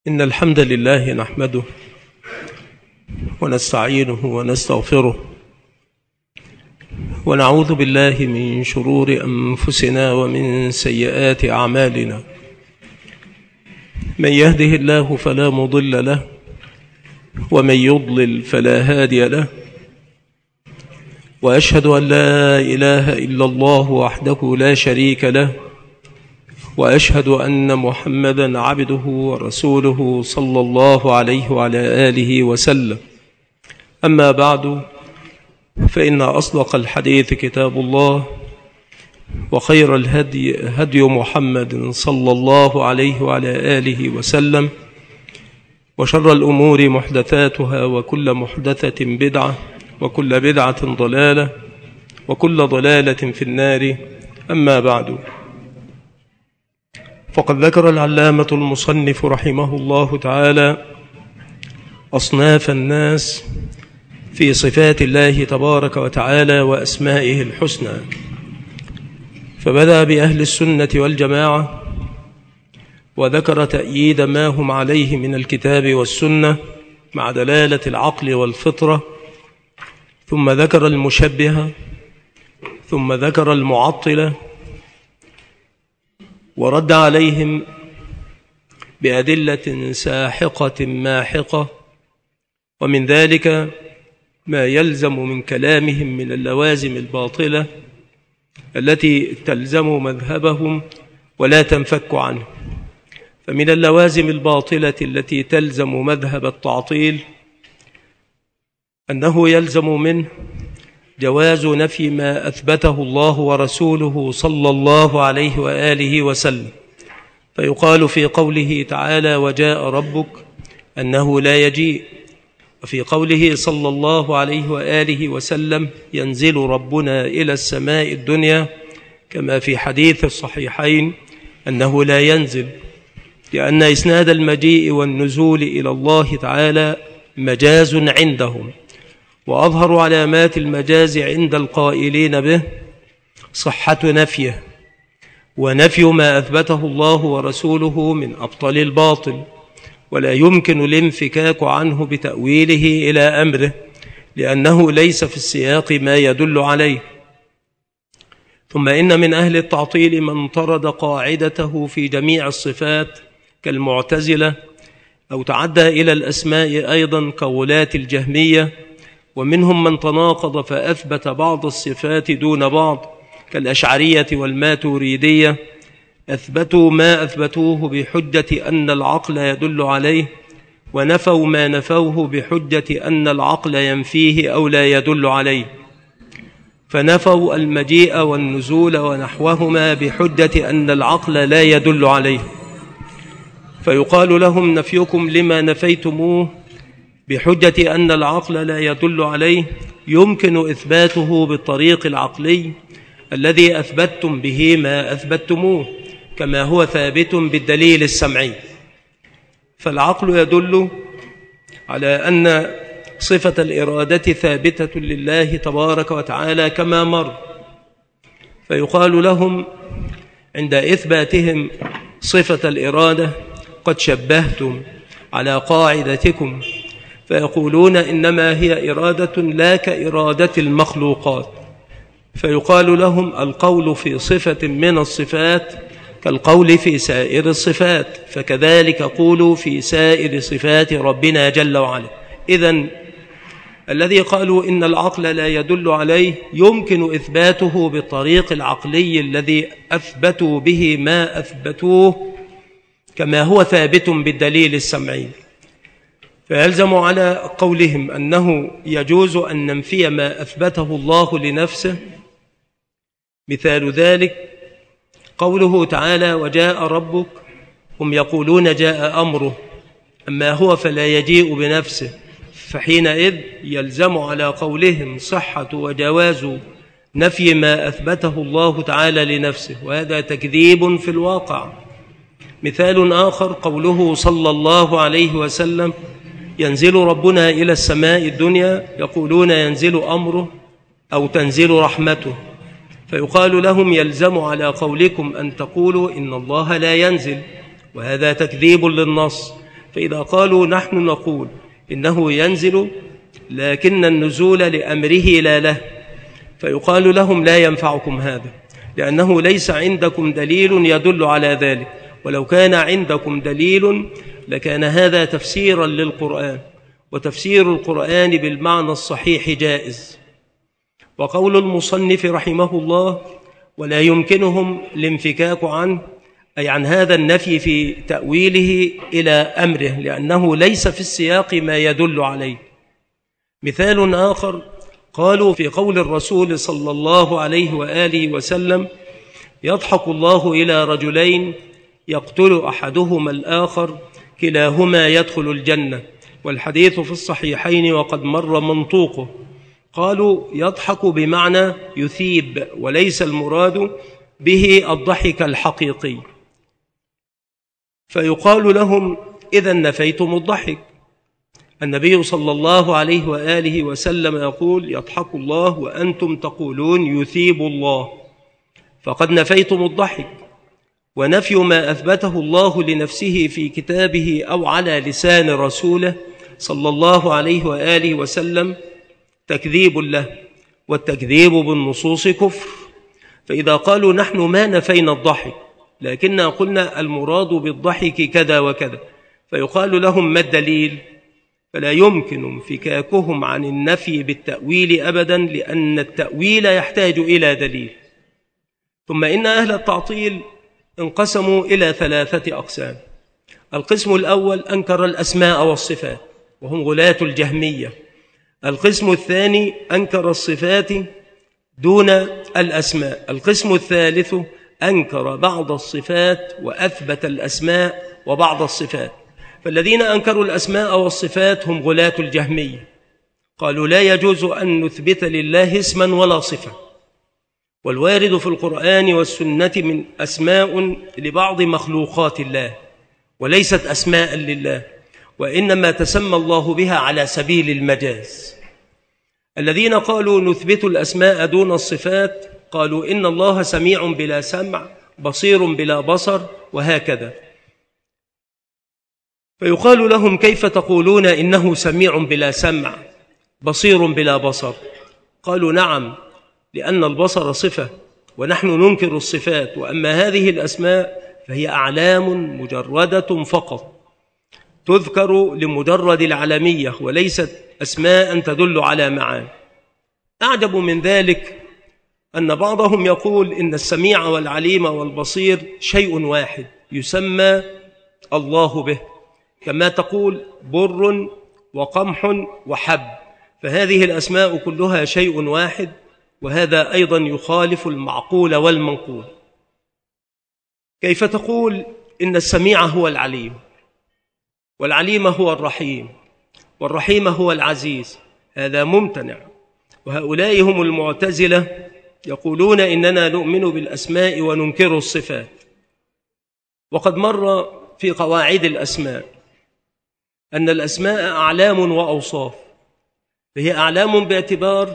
إن الحمد لله نحمده ونستعينه ونستغفره ونعوذ بالله من شرور أنفسنا ومن سيئات أعمالنا. من يهده الله فلا مضل له ومن يضلل فلا هادي له، وأشهد أن لا إله إلا الله وحده لا شريك له، وأشهد أن محمدًا عبده ورسوله صلى الله عليه وعلى آله وسلم. أما بعد، فإن أصدق الحديث كتاب الله، وخير الهدي هدي محمد صلى الله عليه وعلى آله وسلم، وشر الأمور محدثاتها، وكل محدثة بدعة، وكل بدعة ضلالة، وكل ضلالة في النار. أما بعد، فقد ذكر العلامة المصنف رحمه الله تعالى أصناف الناس في صفات الله تبارك وتعالى وأسمائه الحسنى، فبدأ بأهل السنة والجماعة، وذكر تأييد ما هم عليه من الكتاب والسنة مع دلالة العقل والفطرة، ثم ذكر المشبهة، ثم ذكر المعطلة، ورد عليهم بأدلة ساحقة ماحقة، ومن ذلك ما يلزم من كلامهم من اللوازم الباطلة التي تلزم مذهبهم ولا تنفك عنه. فمن اللوازم الباطلة التي تلزم مذهب التعطيل أنه يلزم منه جواز نفي ما أثبته الله ورسوله صلى الله عليه وآله وسلم، فيقال في قوله تعالى: وجاء ربك، أنه لا يجيء، وفي قوله صلى الله عليه وآله وسلم: ينزل ربنا إلى السماء الدنيا، كما في حديث الصحيحين أنه لا ينزل، لأن إسناد المجيء والنزول إلى الله تعالى مجاز عندهم، وأظهر علامات المجاز عند القائلين به صحة نفيه، ونفي ما أثبته الله ورسوله من أبطل الباطل، ولا يمكن الانفكاك عنه بتأويله إلى أمره، لأنه ليس في السياق ما يدل عليه. ثم إن من أهل التعطيل من طرد قاعدته في جميع الصفات كالمعتزلة، أو تعدى إلى الأسماء أيضا كولاة الجهمية، ومنهم من تناقض فأثبت بعض الصفات دون بعض كالأشعرية والماتريدية، أثبتوا ما أثبتوه بحجة أن العقل يدل عليه، ونفوا ما نفوه بحجة أن العقل ينفيه أو لا يدل عليه، فنفوا المجيء والنزول ونحوهما بحجة أن العقل لا يدل عليه، فيقال لهم: نفيكم لما نفيتموه بحجة أن العقل لا يدل عليه يمكن إثباته بالطريق العقلي الذي أثبتتم به ما أثبتموه، كما هو ثابت بالدليل السمعي. فالعقل يدل على أن صفة الإرادة ثابتة لله تبارك وتعالى كما مر، فيقال لهم عند إثباتهم صفة الإرادة: قد شبهتم على قاعدتكم، فيقولون إنما هي إرادة لا كإرادة المخلوقات، فيقال لهم: القول في صفة من الصفات كالقول في سائر الصفات، فكذلك قولوا في سائر صفات ربنا جل وعلا. إذن الذي قالوا إن العقل لا يدل عليه يمكن إثباته بالطريق العقلي الذي أثبتوا به ما أثبتوه كما هو ثابت بالدليل السمعي، فيلزم على قولهم أنه يجوز أن ننفي ما أثبته الله لنفسه. مثال ذلك قوله تعالى: وجاء ربك، هم يقولون جاء أمره، أما هو فلا يجيء بنفسه، فحينئذ يلزم على قولهم صحة وجواز نفي ما أثبته الله تعالى لنفسه، وهذا تكذيب في الواقع. مثال آخر قوله صلى الله عليه وسلم: ينزل ربنا إلى السماء الدنيا، يقولون ينزل أمره أو تنزل رحمته، فيقال لهم: يلزم على قولكم أن تقولوا إن الله لا ينزل، وهذا تكذيب للنص، فإذا قالوا نحن نقول إنه ينزل لكن النزول لأمره لا له، فيقال لهم لا ينفعكم هذا، لأنه ليس عندكم دليل يدل على ذلك، ولو كان عندكم دليل لكان هذا تفسيرا للقرآن، وتفسير القرآن بالمعنى الصحيح جائز. وقول المصنف رحمه الله ولا يمكنهم الانفكاك عنه، أي عن هذا النفي في تأويله إلى أمره، لأنه ليس في السياق ما يدل عليه. مثال آخر قالوا في قول الرسول صلى الله عليه وآله وسلم يضحك الله إلى رجلين يقتل أحدهما الآخر كلاهما يدخل الجنة، والحديث في الصحيحين وقد مر منطوقه. قالوا يضحك بمعنى يثيب، وليس المراد به الضحك الحقيقي، فيقال لهم إذا نفيتم الضحك. النبي صلى الله عليه وآله وسلم يقول يضحك الله وأنتم تقولون يثيب الله، فقد نفيتم الضحك. ونفي ما أثبته الله لنفسه في كتابه أو على لسان رسوله صلى الله عليه وآله وسلم تكذيب له، والتكذيب بالنصوص كفر. فإذا قالوا نحن ما نفينا الضحك لكننا قلنا المراد بالضحك كذا وكذا، فيقال لهم ما الدليل؟ فلا يمكن انفكاكهم عن النفي بالتأويل أبدا، لأن التأويل يحتاج إلى دليل. ثم إن أهل التعطيل انقسموا إلى 3 أقسام. القسم الأول أنكر الأسماء والصفات، وهم غلاة الجهمية. القسم الثاني أنكر الصفات دون الأسماء. القسم الثالث أنكر بعض الصفات وأثبت الأسماء وبعض الصفات. فالذين أنكروا الأسماء والصفات هم غلاة الجهمية، قالوا لا يجوز أن نثبت لله اسما ولا صفة، والوارد في القرآن والسنة من أسماء لبعض مخلوقات الله وليست أسماء لله، وإنما تسمى الله بها على سبيل المجاز. الذين قالوا نثبت الأسماء دون الصفات قالوا إن الله سميع بلا سمع، بصير بلا بصر، وهكذا. فيقال لهم كيف تقولون إنه سميع بلا سمع بصير بلا بصر؟ قالوا نعم، لأن البصر صفة ونحن ننكر الصفات، وأما هذه الأسماء فهي أعلام مجردة فقط تذكر لمجرد العلمية، وليست أسماء تدل على معاني. أعجب من ذلك أن بعضهم يقول إن السميع والعليم والبصير شيء واحد يسمى الله به، كما تقول بر وقمح وحب، فهذه الأسماء كلها شيء واحد، وهذا أيضا يخالف المعقول والمنقول. كيف تقول إن السميع هو العليم، والعليم هو الرحيم، والرحيم هو العزيز؟ هذا ممتنع. وهؤلاء هم المعتزلة، يقولون إننا نؤمن بالأسماء وننكر الصفات. وقد مر في قواعد الأسماء أن الأسماء أعلام وأوصاف، فهي أعلام باعتبار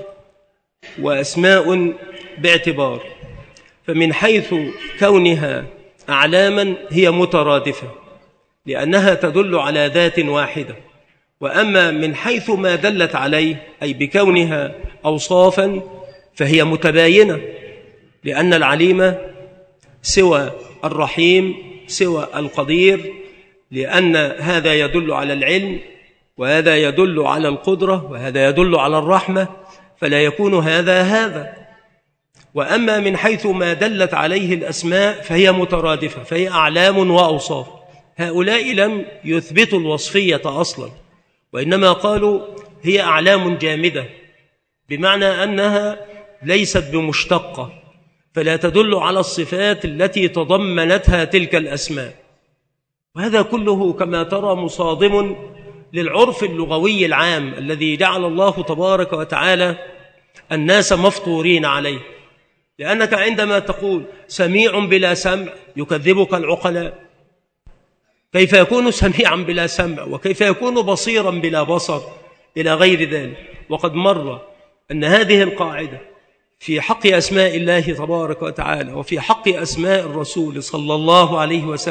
وأسماء باعتبار. فمن حيث كونها أعلاما هي مترادفة لأنها تدل على ذات واحدة، وأما من حيث ما دلت عليه أي بكونها أوصافا فهي متباينة، لأن العليم سوى الرحيم سوى القدير، لأن هذا يدل على العلم وهذا يدل على القدرة وهذا يدل على الرحمة، فلا يكون هذا. وأما من حيث ما دلت عليه الأسماء فهي مترادفة، فهي أعلام وأوصاف. هؤلاء لم يثبتوا الوصفية أصلا، وإنما قالوا هي أعلام جامدة، بمعنى أنها ليست بمشتقة، فلا تدل على الصفات التي تضمنتها تلك الأسماء. وهذا كله كما ترى مصادم للعرف اللغوي العام الذي جعل الله تبارك وتعالى الناس مفطورين عليه. لأنك عندما تقول سميع بلا سمع يكذبك العقلاء، كيف يكون سميعا بلا سمع؟ وكيف يكون بصيرا بلا بصر؟ إلى غير ذلك. وقد مر أن هذه القاعدة في حق أسماء الله تبارك وتعالى وفي حق أسماء الرسول صلى الله عليه وسلم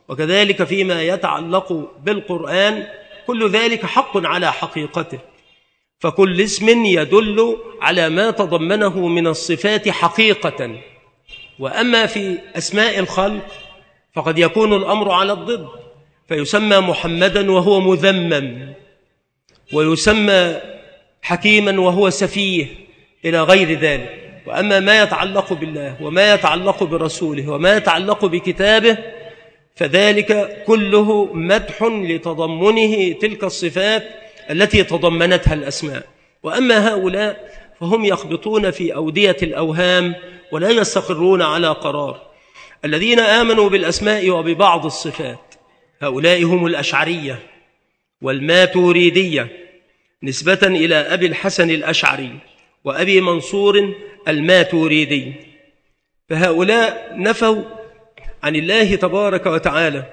وكذلك فيما يتعلق بالقرآن، كل ذلك حق على حقيقته، فكل اسم يدل على ما تضمنه من الصفات حقيقة. وأما في أسماء الخلق فقد يكون الأمر على الضد، فيسمى محمدا وهو مذمم، ويسمى حكيما وهو سفيه إلى غير ذلك. وأما ما يتعلق بالله وما يتعلق برسوله وما يتعلق بكتابه فذلك كله مدح لتضمنه تلك الصفات التي تضمنتها الأسماء. وأما هؤلاء فهم يخبطون في أودية الأوهام ولا يستقرون على قرار. الذين آمنوا بالأسماء وببعض الصفات هؤلاء هم الأشعرية والماتوريدية، نسبة إلى أبي الحسن الأشعري وأبي منصور الماتوريدي. فهؤلاء نفوا عن الله تبارك وتعالى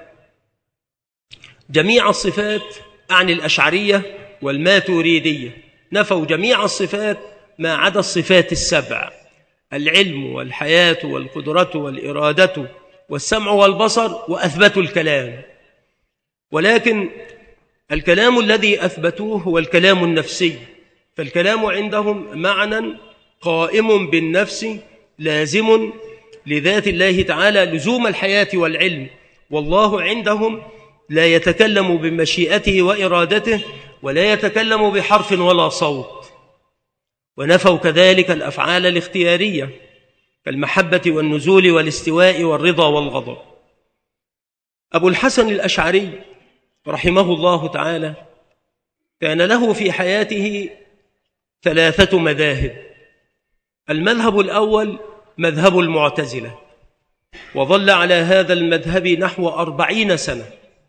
جميع الصفات عن الأشعرية والماتوريدية، نفوا جميع الصفات ما عدا الصفات السبع: العلم والحياة والقدرة والإرادة والسمع والبصر، وأثبتوا الكلام. ولكن الكلام الذي أثبتوه هو الكلام النفسي، فالكلام عندهم معنى قائم بالنفس لازم لذات الله تعالى لزوم الحياة والعلم، والله عندهم لا يتكلم بمشيئته وإرادته ولا يتكلم بحرف ولا صوت. ونفوا كذلك الأفعال الاختيارية كالمحبة والنزول والاستواء والرضا والغضب. أبو الحسن الأشعري رحمه الله تعالى كان له في حياته 3 مذاهب. المذهب الأول مذهب المعتزلة، وظل على هذا المذهب نحو 40 سنة.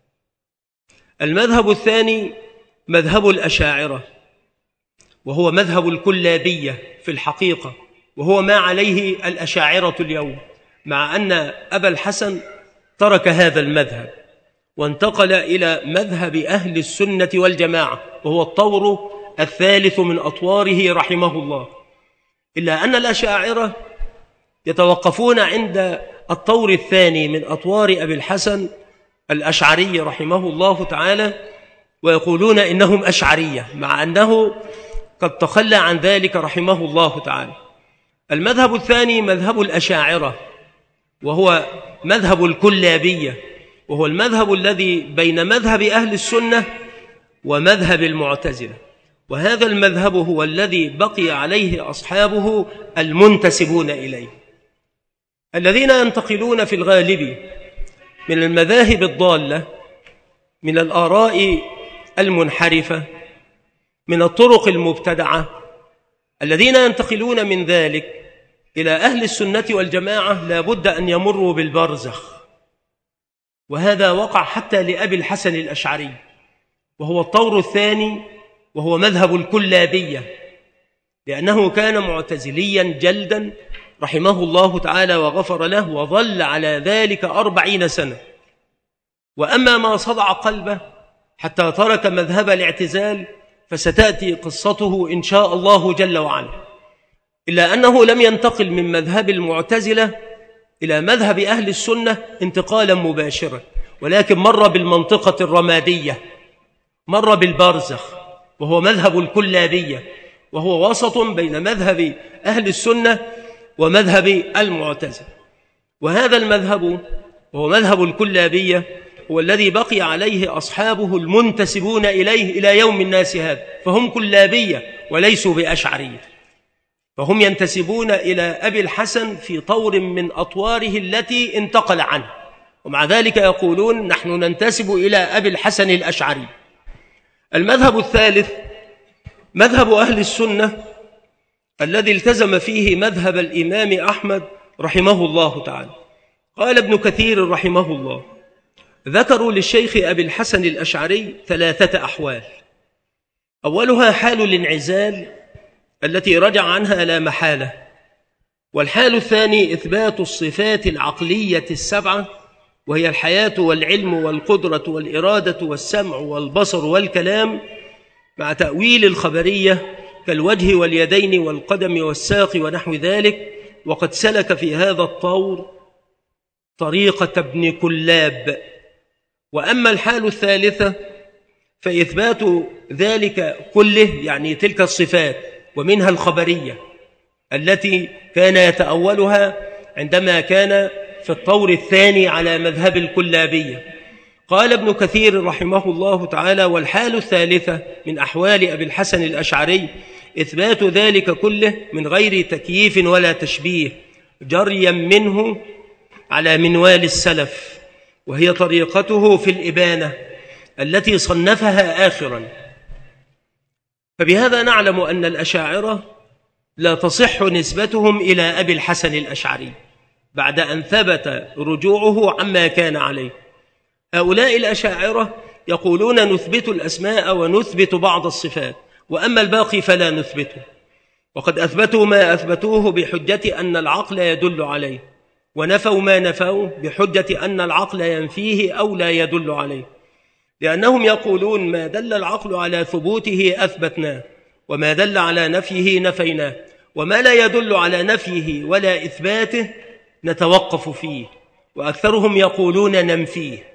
المذهب الثاني مذهب الأشاعرة، وهو مذهب الكلابية في الحقيقة، وهو ما عليه الأشاعرة اليوم، مع أن أبا الحسن ترك هذا المذهب وانتقل إلى مذهب أهل السنة والجماعة، وهو الطور الثالث من أطواره رحمه الله. إلا أن الأشاعرة يتوقفون عند الطور الثاني من أطوار أبي الحسن الأشعري رحمه الله تعالى، ويقولون إنهم أشعرية، مع أنه قد تخلى عن ذلك رحمه الله تعالى. المذهب الثاني مذهب الأشاعرة، وهو مذهب الكلابية، وهو المذهب الذي بين مذهب أهل السنة ومذهب المعتزلة، وهذا المذهب هو الذي بقي عليه أصحابه المنتسبون إليه. الذين ينتقلون في الغالب من المذاهب الضالة، من الآراء المنحرفة، من الطرق المبتدعة، الذين ينتقلون من ذلك إلى أهل السنة والجماعة لا بد أن يمروا بالبرزخ، وهذا وقع حتى لأبي الحسن الأشعري، وهو الطور الثاني، وهو مذهب الكلابية، لأنه كان معتزليا جلدا رحمه الله تعالى وغفر له، وظل على ذلك 40 سنة. وأما ما صدع قلبه حتى ترك مذهب الاعتزال فستأتي قصته إن شاء الله جل وعلا. إلا أنه لم ينتقل من مذهب المعتزلة إلى مذهب أهل السنة انتقالا مباشرا، ولكن مر بالمنطقة الرمادية، مر بالبرزخ، وهو مذهب الكلابية، وهو وسط بين مذهب أهل السنة ومذهب المعتزلة. وهذا المذهب وهو مذهب الكلابية هو الذي بقي عليه أصحابه المنتسبون إليه إلى يوم الناس هذا، فهم كلابية وليسوا بأشعرية، فهم ينتسبون إلى أبي الحسن في طور من أطواره التي انتقل عنه، ومع ذلك يقولون نحن ننتسب إلى أبي الحسن الأشعري. المذهب الثالث مذهب أهل السنة الذي التزم فيه مذهب الإمام أحمد رحمه الله تعالى. قال ابن كثير رحمه الله: ذكروا للشيخ أبي الحسن الأشعري 3 أحوال. أولها حال الانعزال التي رجع عنها لا محالة، والحال الثاني إثبات الصفات العقلية ال7، وهي الحياة والعلم والقدرة والإرادة والسمع والبصر والكلام، مع تأويل الخبرية كالوجه واليدين والقدم والساق ونحو ذلك. وقد سلك في هذا الطور طريقة ابن كلاب وأما الحال الثالثة فإثبات ذلك كله، يعني تلك الصفات ومنها الخبرية التي كان يتأولها عندما كان في الطور الثاني على مذهب الكلابية. قال ابن كثير رحمه الله تعالى: والحال الثالثة من أحوال أبي الحسن الأشعري إثبات ذلك كله من غير تكييف ولا تشبيه، جريا منه على منوال السلف، وهي طريقته في الإبانة التي صنفها آخرا. فبهذا نعلم أن الأشاعرة لا تصح نسبتهم إلى أبي الحسن الأشعري بعد أن ثبت رجوعه عما كان عليه. هؤلاء الأشاعرة يقولون نثبت الأسماء ونثبت بعض الصفات، وأما الباقي فلا نثبته، وقد أثبتوا ما أثبتوه بحجة أن العقل يدل عليه، ونفوا ما نفوه بحجة أن العقل ينفيه أو لا يدل عليه، لأنهم يقولون ما دل العقل على ثبوته أثبتناه، وما دل على نفيه نفيناه، وما لا يدل على نفيه ولا إثباته نتوقف فيه، وأكثرهم يقولون ننفيه.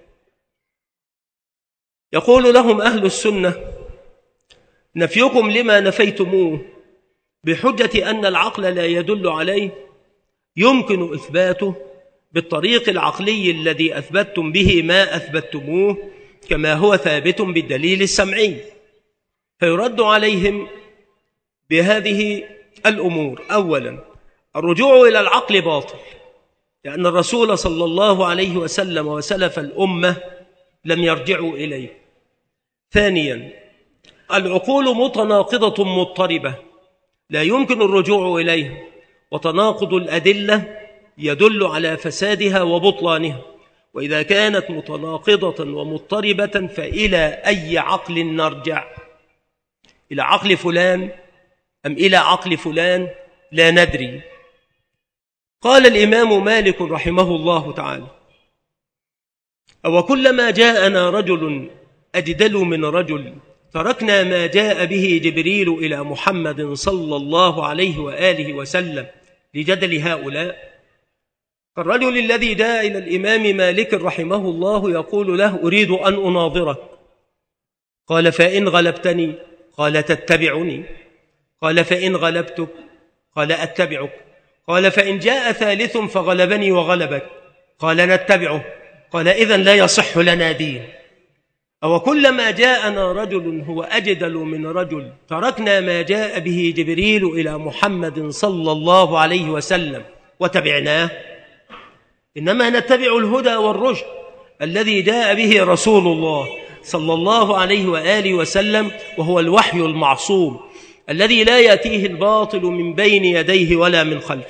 يقول لهم أهل السنة: نفيكم لما نفيتموه بحجة أن العقل لا يدل عليه يمكن إثباته بالطريق العقلي الذي أثبتتم به ما أثبتموه، كما هو ثابت بالدليل السمعي. فيرد عليهم بهذه الأمور: أولا، الرجوع إلى العقل باطل، لأن الرسول صلى الله عليه وسلم وسلف الأمة لم يرجعوا إليه. ثانيا، العقول متناقضة مضطربة لا يمكن الرجوع إليها، وتناقض الأدلة يدل على فسادها وبطلانها، وإذا كانت متناقضة ومضطربة فإلى أي عقل نرجع؟ إلى عقل فلان أم إلى عقل فلان؟ لا ندري. قال الإمام مالك رحمه الله تعالى: أو كلما جاءنا رجل أجدل من رجل تركنا ما جاء به جبريل إلى محمد صلى الله عليه وآله وسلم لجدل هؤلاء. الرجل الذي جاء إلى الإمام مالك رحمه الله يقول له: أريد أن أناظرك. قال: فإن غلبتني؟ قال: تتبعني. قال: فإن غلبتك؟ قال: أتبعك. قال: فإن جاء ثالث فغلبني وغلبك؟ قال: نتبعه. قال: إذن لا يصح لنا دين. أو كلما جاءنا رجل هو أجدل من رجل تركنا ما جاء به جبريل إلى محمد صلى الله عليه وسلم وتبعناه؟ إنما نتبع الهدى والرشد الذي جاء به رسول الله صلى الله عليه وآله وسلم، وهو الوحي المعصوم الذي لا يأتيه الباطل من بين يديه ولا من خلفه.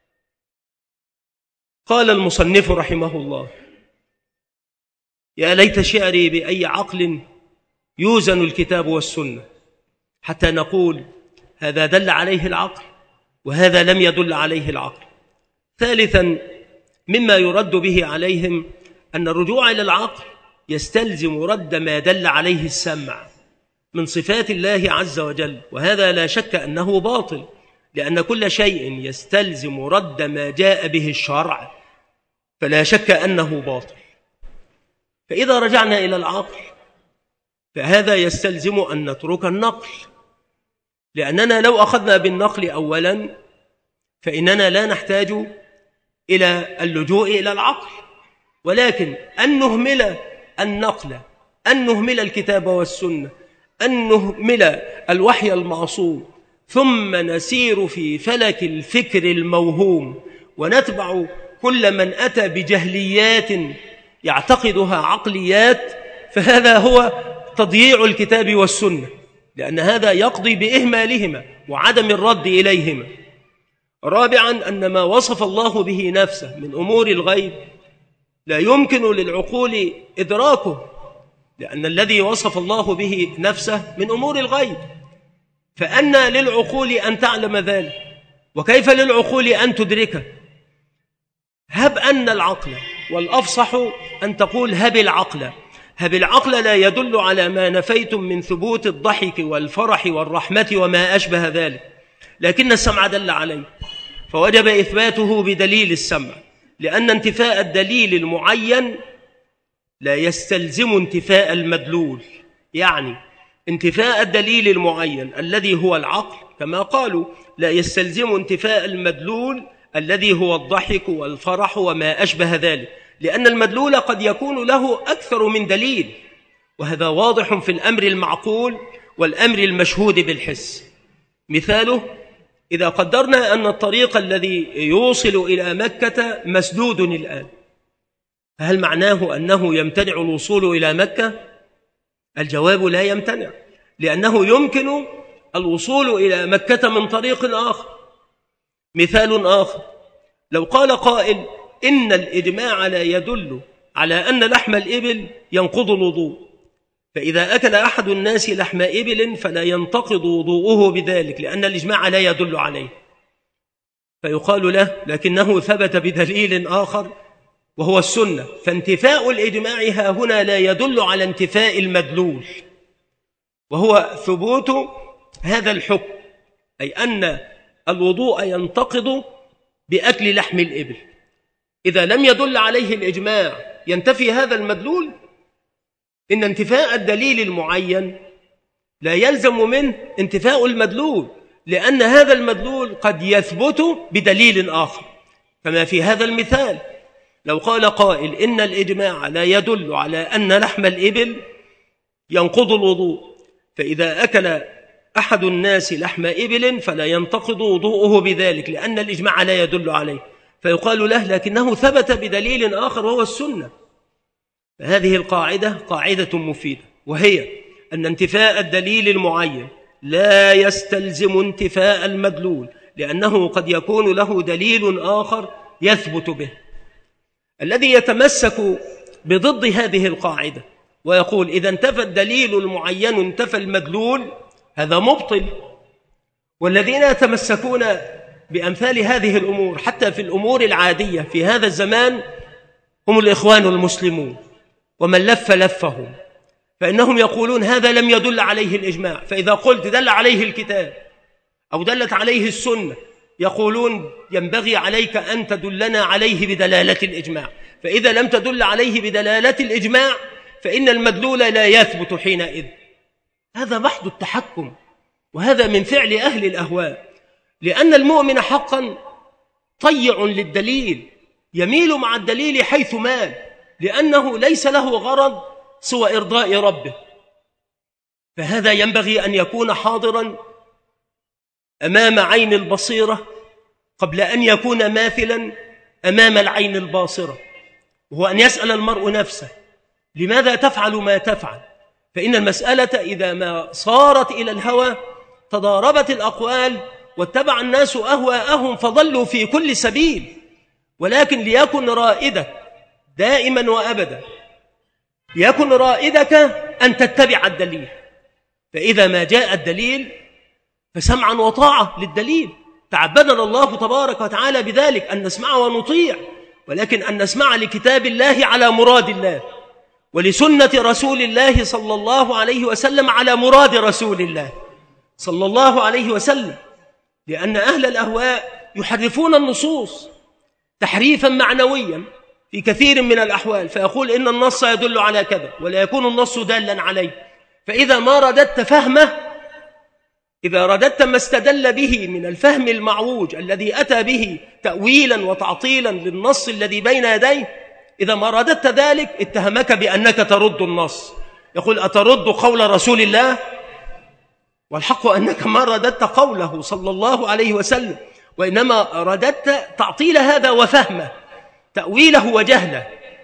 قال المصنف رحمه الله: يا ليت شعري بأي عقل يوزن الكتاب والسنة حتى نقول هذا دل عليه العقل وهذا لم يدل عليه العقل. ثالثا، مما يرد به عليهم أن الرجوع إلى العقل يستلزم رد ما دل عليه السمع من صفات الله عز وجل، وهذا لا شك أنه باطل، لأن كل شيء يستلزم رد ما جاء به الشرع فلا شك أنه باطل. فإذا رجعنا إلى العقل فهذا يستلزم أن نترك النقل، لأننا لو أخذنا بالنقل أولا فإننا لا نحتاج إلى اللجوء إلى العقل، ولكن أن نهمل النقل، أن نهمل الكتاب والسنة، أن نهمل الوحي المعصوم، ثم نسير في فلك الفكر الموهوم ونتبع كل من أتى بجهليات يعتقدها عقليات، فهذا هو تضييع الكتاب والسنة، لأن هذا يقضي بإهمالهما وعدم الرد إليهما. رابعا، أن ما وصف الله به نفسه من أمور الغيب لا يمكن للعقول إدراكه، لأن الذي وصف الله به نفسه من أمور الغيب، فأنى للعقول أن تعلم ذلك، وكيف للعقول أن تدركه؟ هب أن العقل، والأفصح أن تقول هب العقل. هب العقل لا يدل على ما نفيتم من ثبوت الضحك والفرح والرحمة وما أشبه ذلك، لكن السمع دل عليه، فوجب إثباته بدليل السمع، لأن انتفاء الدليل المعين لا يستلزم انتفاء المدلول، يعني انتفاء الدليل المعين الذي هو العقل كما قالوا لا يستلزم انتفاء المدلول الذي هو الضحك والفرح وما أشبه ذلك، لأن المدلول قد يكون له أكثر من دليل، وهذا واضح في الأمر المعقول والأمر المشهود بالحس. مثاله إذا قدرنا أن الطريق الذي يوصل إلى مكة مسدود الآن، هل معناه أنه يمتنع الوصول إلى مكة؟ الجواب لا يمتنع، لأنه يمكن الوصول إلى مكة من طريق آخر. مثال آخر، لو قال قائل إن الإجماع لا يدل على أن لحم الإبل ينقض الوضوء، فإذا أكل أحد الناس لحم إبل فلا ينتقض وضوءه بذلك لأن الإجماع لا يدل عليه، فيقال له لكنه ثبت بدليل آخر وهو السنة، فانتفاء الإجماع ها هنا لا يدل على انتفاء المدلول، وهو ثبوت هذا الحكم، أي أن الوضوء ينتقض بأكل لحم الإبل. إذا لم يدل عليه الإجماع ينتفي هذا المدلول. إن انتفاء الدليل المعين لا يلزم منه انتفاء المدلول، لأن هذا المدلول قد يثبت بدليل آخر، كما في هذا المثال لو قال قائل إن الإجماع لا يدل على أن لحم الإبل ينقض الوضوء، فإذا أكل أحد الناس لحم إبل فلا ينتقض وضوءه بذلك لأن الإجماع لا يدل عليه، فيقال له لكنه ثبت بدليل آخر وهو السنة. هذه القاعدة قاعدة مفيدة، وهي أن انتفاء الدليل المعين لا يستلزم انتفاء المدلول، لأنه قد يكون له دليل آخر يثبت به. الذي يتمسك بضد هذه القاعدة ويقول إذا انتفى الدليل المعين انتفى المدلول، هذا مبطل. والذين يتمسكون بأمثال هذه الأمور حتى في الأمور العادية في هذا الزمان هم الإخوان المسلمون ومن لف لفهم، فإنهم يقولون هذا لم يدل عليه الإجماع، فإذا قلت دل عليه الكتاب أو دلت عليه السنة يقولون ينبغي عليك أن تدلنا عليه بدلالة الإجماع، فإذا لم تدل عليه بدلالة الإجماع فإن المدلول لا يثبت حينئذ. هذا محض التحكم، وهذا من فعل أهل الأهواء، لأن المؤمن حقا طيع للدليل، يميل مع الدليل حيث مال، لأنه ليس له غرض سوى إرضاء ربه، فهذا ينبغي أن يكون حاضرا أمام عين البصيرة قبل أن يكون ماثلا أمام العين الباصرة، وهو أن يسأل المرء نفسه لماذا تفعل ما تفعل؟ فإن المسألة إذا ما صارت إلى الهوى تضاربت الأقوال واتبع الناس أهواءهم فضلوا في كل سبيل، ولكن ليكن رائدك دائما وأبدا، ليكن رائدك أن تتبع الدليل، فإذا ما جاء الدليل فسمعا وطاعة للدليل. تعبدنا الله تبارك وتعالى بذلك أن نسمع ونطيع، ولكن أن نسمع لكتاب الله على مراد الله، ولسنة رسول الله صلى الله عليه وسلم على مراد رسول الله صلى الله عليه وسلم، لأن أهل الأهواء يحرفون النصوص تحريفا معنويا في كثير من الأحوال، فيقول إن النص يدل على كذا ولا يكون النص دالا عليه، فإذا ما رددت فهمه، إذا رددت ما استدل به من الفهم المعوج الذي أتى به تأويلا وتعطيلا للنص الذي بين يديه، إذا ما رددت ذلك اتهمك بأنك ترد النص، يقول أترد قول رسول الله؟ والحق أنك ما رددت قوله صلى الله عليه وسلم، وإنما رددت تعطيل هذا وفهمه، تأويله وجهله.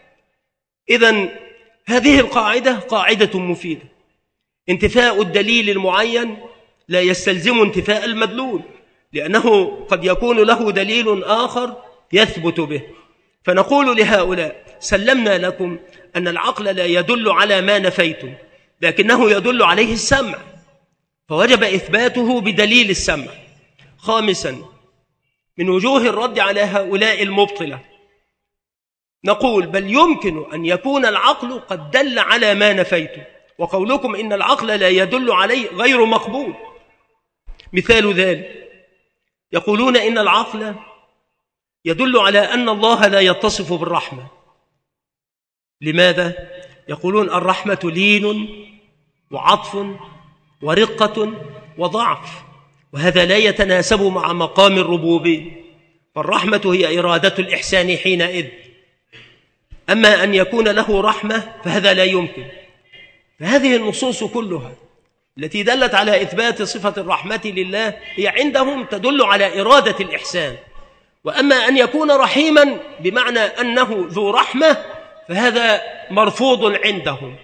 إذن هذه القاعدة قاعدة مفيدة، انتفاء الدليل المعين لا يستلزم انتفاء المدلول، لأنه قد يكون له دليل آخر يثبت به. فنقول لهؤلاء سلمنا لكم أن العقل لا يدل على ما نفيتم، لكنه يدل عليه السمع، فوجب إثباته بدليل السمع. خامسا، من وجوه الرد على هؤلاء المبطلة نقول بل يمكن أن يكون العقل قد دل على ما نفيتم، وقولكم إن العقل لا يدل عليه غير مقبول. مثال ذلك يقولون إن العقل يدل على أن الله لا يتصف بالرحمة. لماذا؟ يقولون الرحمة لين وعطف ورقة وضعف، وهذا لا يتناسب مع مقام الربوبية، فالرحمة هي إرادة الإحسان حينئذ، أما أن يكون له رحمة فهذا لا يمكن. فهذه النصوص كلها التي دلت على إثبات صفة الرحمة لله هي عندهم تدل على إرادة الإحسان، وأما أن يكون رحيما بمعنى أنه ذو رحمة فهذا مرفوض عندهم.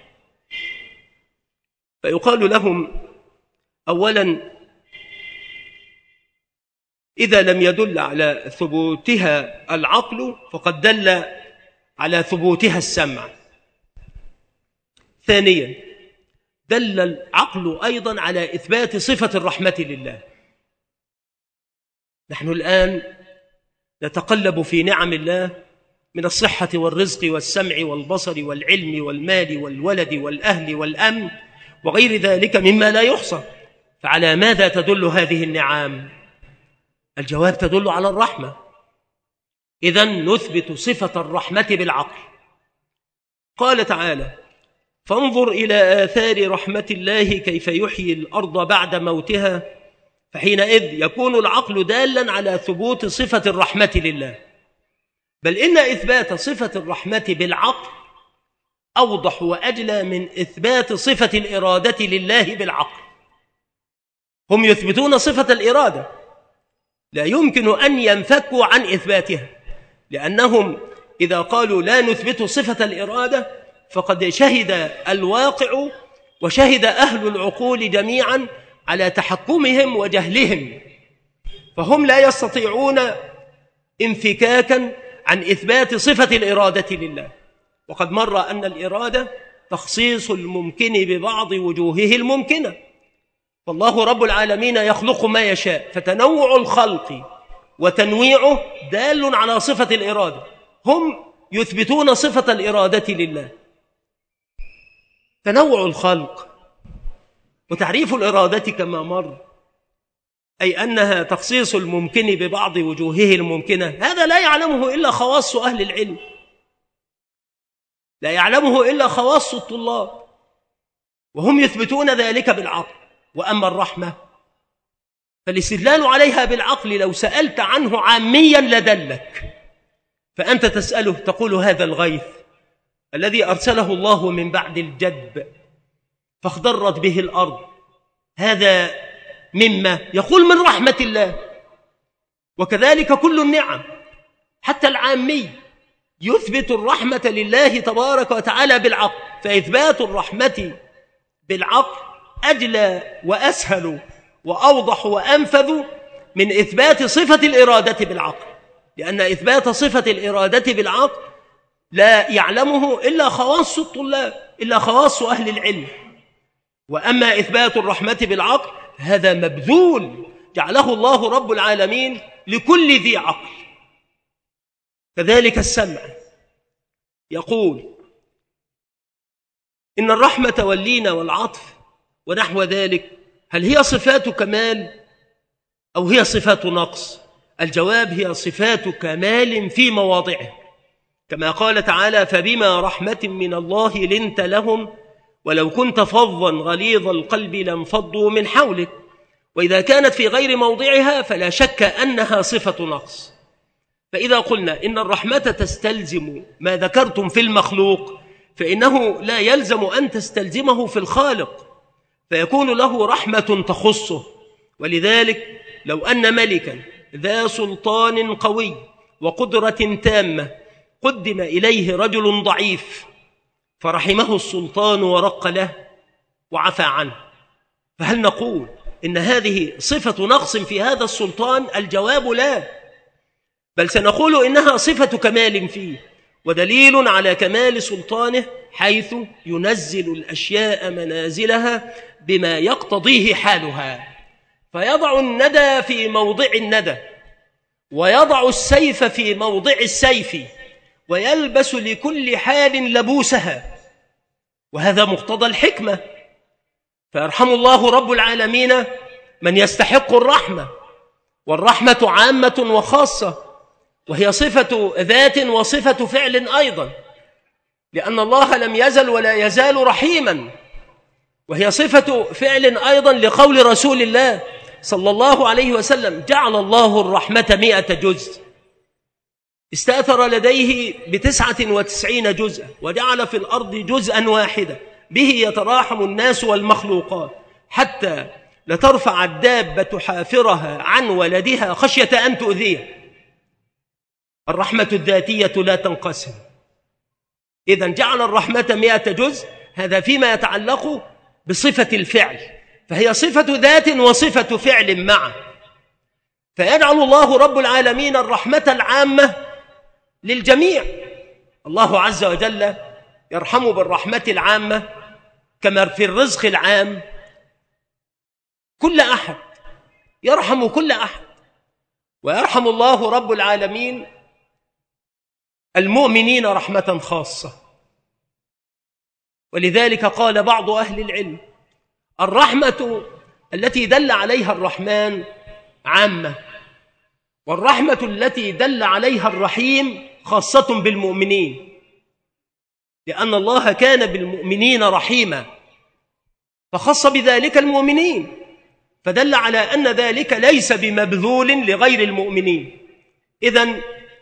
فيقال لهم أولا إذا لم يدل على ثبوتها العقل فقد دل على ثبوتها السمع. ثانيا دل العقل أيضا على إثبات صفة الرحمة لله. نحن الآن نتقلب في نعم الله من الصحة والرزق والسمع والبصر والعلم والمال والولد والأهل والأمن وغير ذلك مما لا يحصى، فعلى ماذا تدل هذه النعم؟ الجواب تدل على الرحمة. إذن نثبت صفة الرحمة بالعقل. قال تعالى: فانظر إلى آثار رحمة الله كيف يحيي الأرض بعد موتها، فحينئذ يكون العقل دالا على ثبوت صفة الرحمة لله. بل إن إثبات صفة الرحمة بالعقل أوضح وأجلى من إثبات صفة الإرادة لله بالعقل. هم يثبتون صفة الإرادة، لا يمكن أن ينفكوا عن إثباتها، لأنهم إذا قالوا لا نثبت صفة الإرادة فقد شهد الواقع وشهد أهل العقول جميعا على تحكمهم وجهلهم، فهم لا يستطيعون انفكاكا عن إثبات صفة الإرادة لله. وقد مر أن الإرادة تخصيص الممكن ببعض وجوهه الممكنة، فالله رب العالمين يخلق ما يشاء، فتنوع الخلق وتنويعه دال على صفة الإرادة. هم يثبتون صفة الإرادة لله. تنوع الخلق وتعريف الإرادة كما مر، أي أنها تخصيص الممكن ببعض وجوهه الممكنة، هذا لا يعلمه إلا خواص أهل العلم، لا يعلمه إلا خواص الطلاب، وهم يثبتون ذلك بالعقل. وأما الرحمة فالاستدلال عليها بالعقل لو سألت عنه عاميا لدلك، فأنت تسأله تقول هذا الغيث الذي أرسله الله من بعد الجدب فاخضرت به الأرض، هذا مما يقول من رحمة الله. وكذلك كل النعم، حتى العامي يثبت الرحمة لله تبارك وتعالى بالعقل، فإثبات الرحمة بالعقل أجلى وأسهل وأوضح وأنفذ من إثبات صفة الإرادة بالعقل، لأن إثبات صفة الإرادة بالعقل لا يعلمه إلا خواص الطلاب، إلا خواص أهل العلم. وأما إثبات الرحمة بالعقل هذا مبذول جعله الله رب العالمين لكل ذي عقل. كذلك السمع، يقول إن الرحمة واللين والعطف ونحو ذلك هل هي صفات كمال أو هي صفات نقص؟ الجواب هي صفات كمال في مواضعه، كما قال تعالى: فبما رحمة من الله لنت لهم ولو كنت فظا غليظ القلب لانفضوا من حولك. وإذا كانت في غير موضعها فلا شك أنها صفة نقص. فإذا قلنا إن الرحمة تستلزم ما ذكرتم في المخلوق فإنه لا يلزم أن تستلزمه في الخالق، فيكون له رحمة تخصه. ولذلك لو أن ملكا ذا سلطان قوي وقدرة تامة قدم إليه رجل ضعيف فرحمه السلطان ورق له وعفى عنه، فهل نقول إن هذه صفة نقص في هذا السلطان؟ الجواب لا، بل سنقول إنها صفة كمال فيه، ودليل على كمال سلطانه حيث ينزل الأشياء منازلها بما يقتضيه حالها، فيضع الندى في موضع الندى ويضع السيف في موضع السيف ويلبس لكل حال لبوسها، وهذا مقتضى الحكمة. فيرحم الله رب العالمين من يستحق الرحمة، والرحمة عامة وخاصة، وهي صفة ذات وصفة فعل أيضا. لأن الله لم يزل ولا يزال رحيما، وهي صفة فعل أيضا لقول رسول الله صلى الله عليه وسلم: جعل الله الرحمة 100 جزء، استأثر لديه ب99 جزءا، وجعل في الأرض جزءا واحدا به يتراحم الناس والمخلوقات، حتى لترفع الدابة حافرها عن ولدها خشية أن تؤذيه. الرحمة الذاتية لا تنقسم. إذن جعل الرحمة 100 جزء، هذا فيما يتعلق بصفة الفعل، فهي صفة ذات وصفة فعل معا. فيجعل الله رب العالمين الرحمة العامة للجميع. الله عز وجل يرحم بالرحمة العامة كما في الرزق العام كل أحد، يرحم كل أحد. ويرحم الله رب العالمين المؤمنين رحمة خاصة. ولذلك قال بعض أهل العلم: الرحمة التي دل عليها الرحمن عامة، والرحمة التي دل عليها الرحيم خاصة بالمؤمنين، لأن الله كان بالمؤمنين رحيما فخص بذلك المؤمنين، فدل على أن ذلك ليس بمبذول لغير المؤمنين. إذن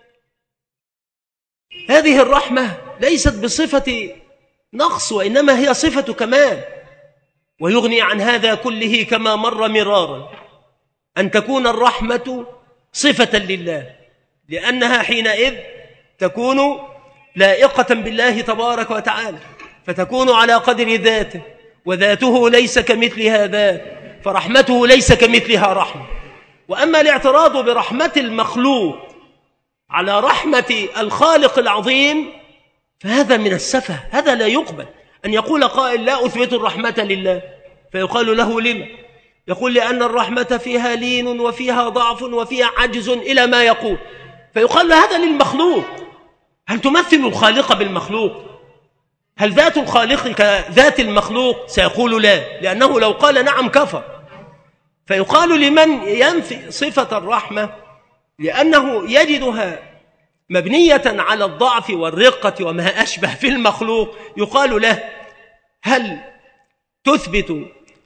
هذه الرحمة ليست بصفة نقص، وإنما هي صفة كمال. ويغني عن هذا كله كما مر مرارا أن تكون الرحمة صفة لله، لأنها حينئذ تكون لائقة بالله تبارك وتعالى، فتكون على قدر ذاته، وذاته ليس كمثلها ذات، فرحمته ليس كمثلها رحمة. وأما الاعتراض برحمة المخلوق على رحمة الخالق العظيم فهذا من السفه، هذا لا يقبل. أن يقول قائل: لا أثبت الرحمة لله، فيقال له: لما؟ يقول: لأن الرحمة فيها لين وفيها ضعف وفيها عجز، إلى ما يقول. فيقال له: هذا للمخلوق. هل تمثل الخالق بالمخلوق؟ هل ذات الخالق كذات المخلوق؟ سيقول لا، لأنه لو قال نعم كفر. فيقال لمن ينفي صفة الرحمة لأنه يجدها مبنية على الضعف والرقة وما أشبه في المخلوق، يقال له: هل تثبت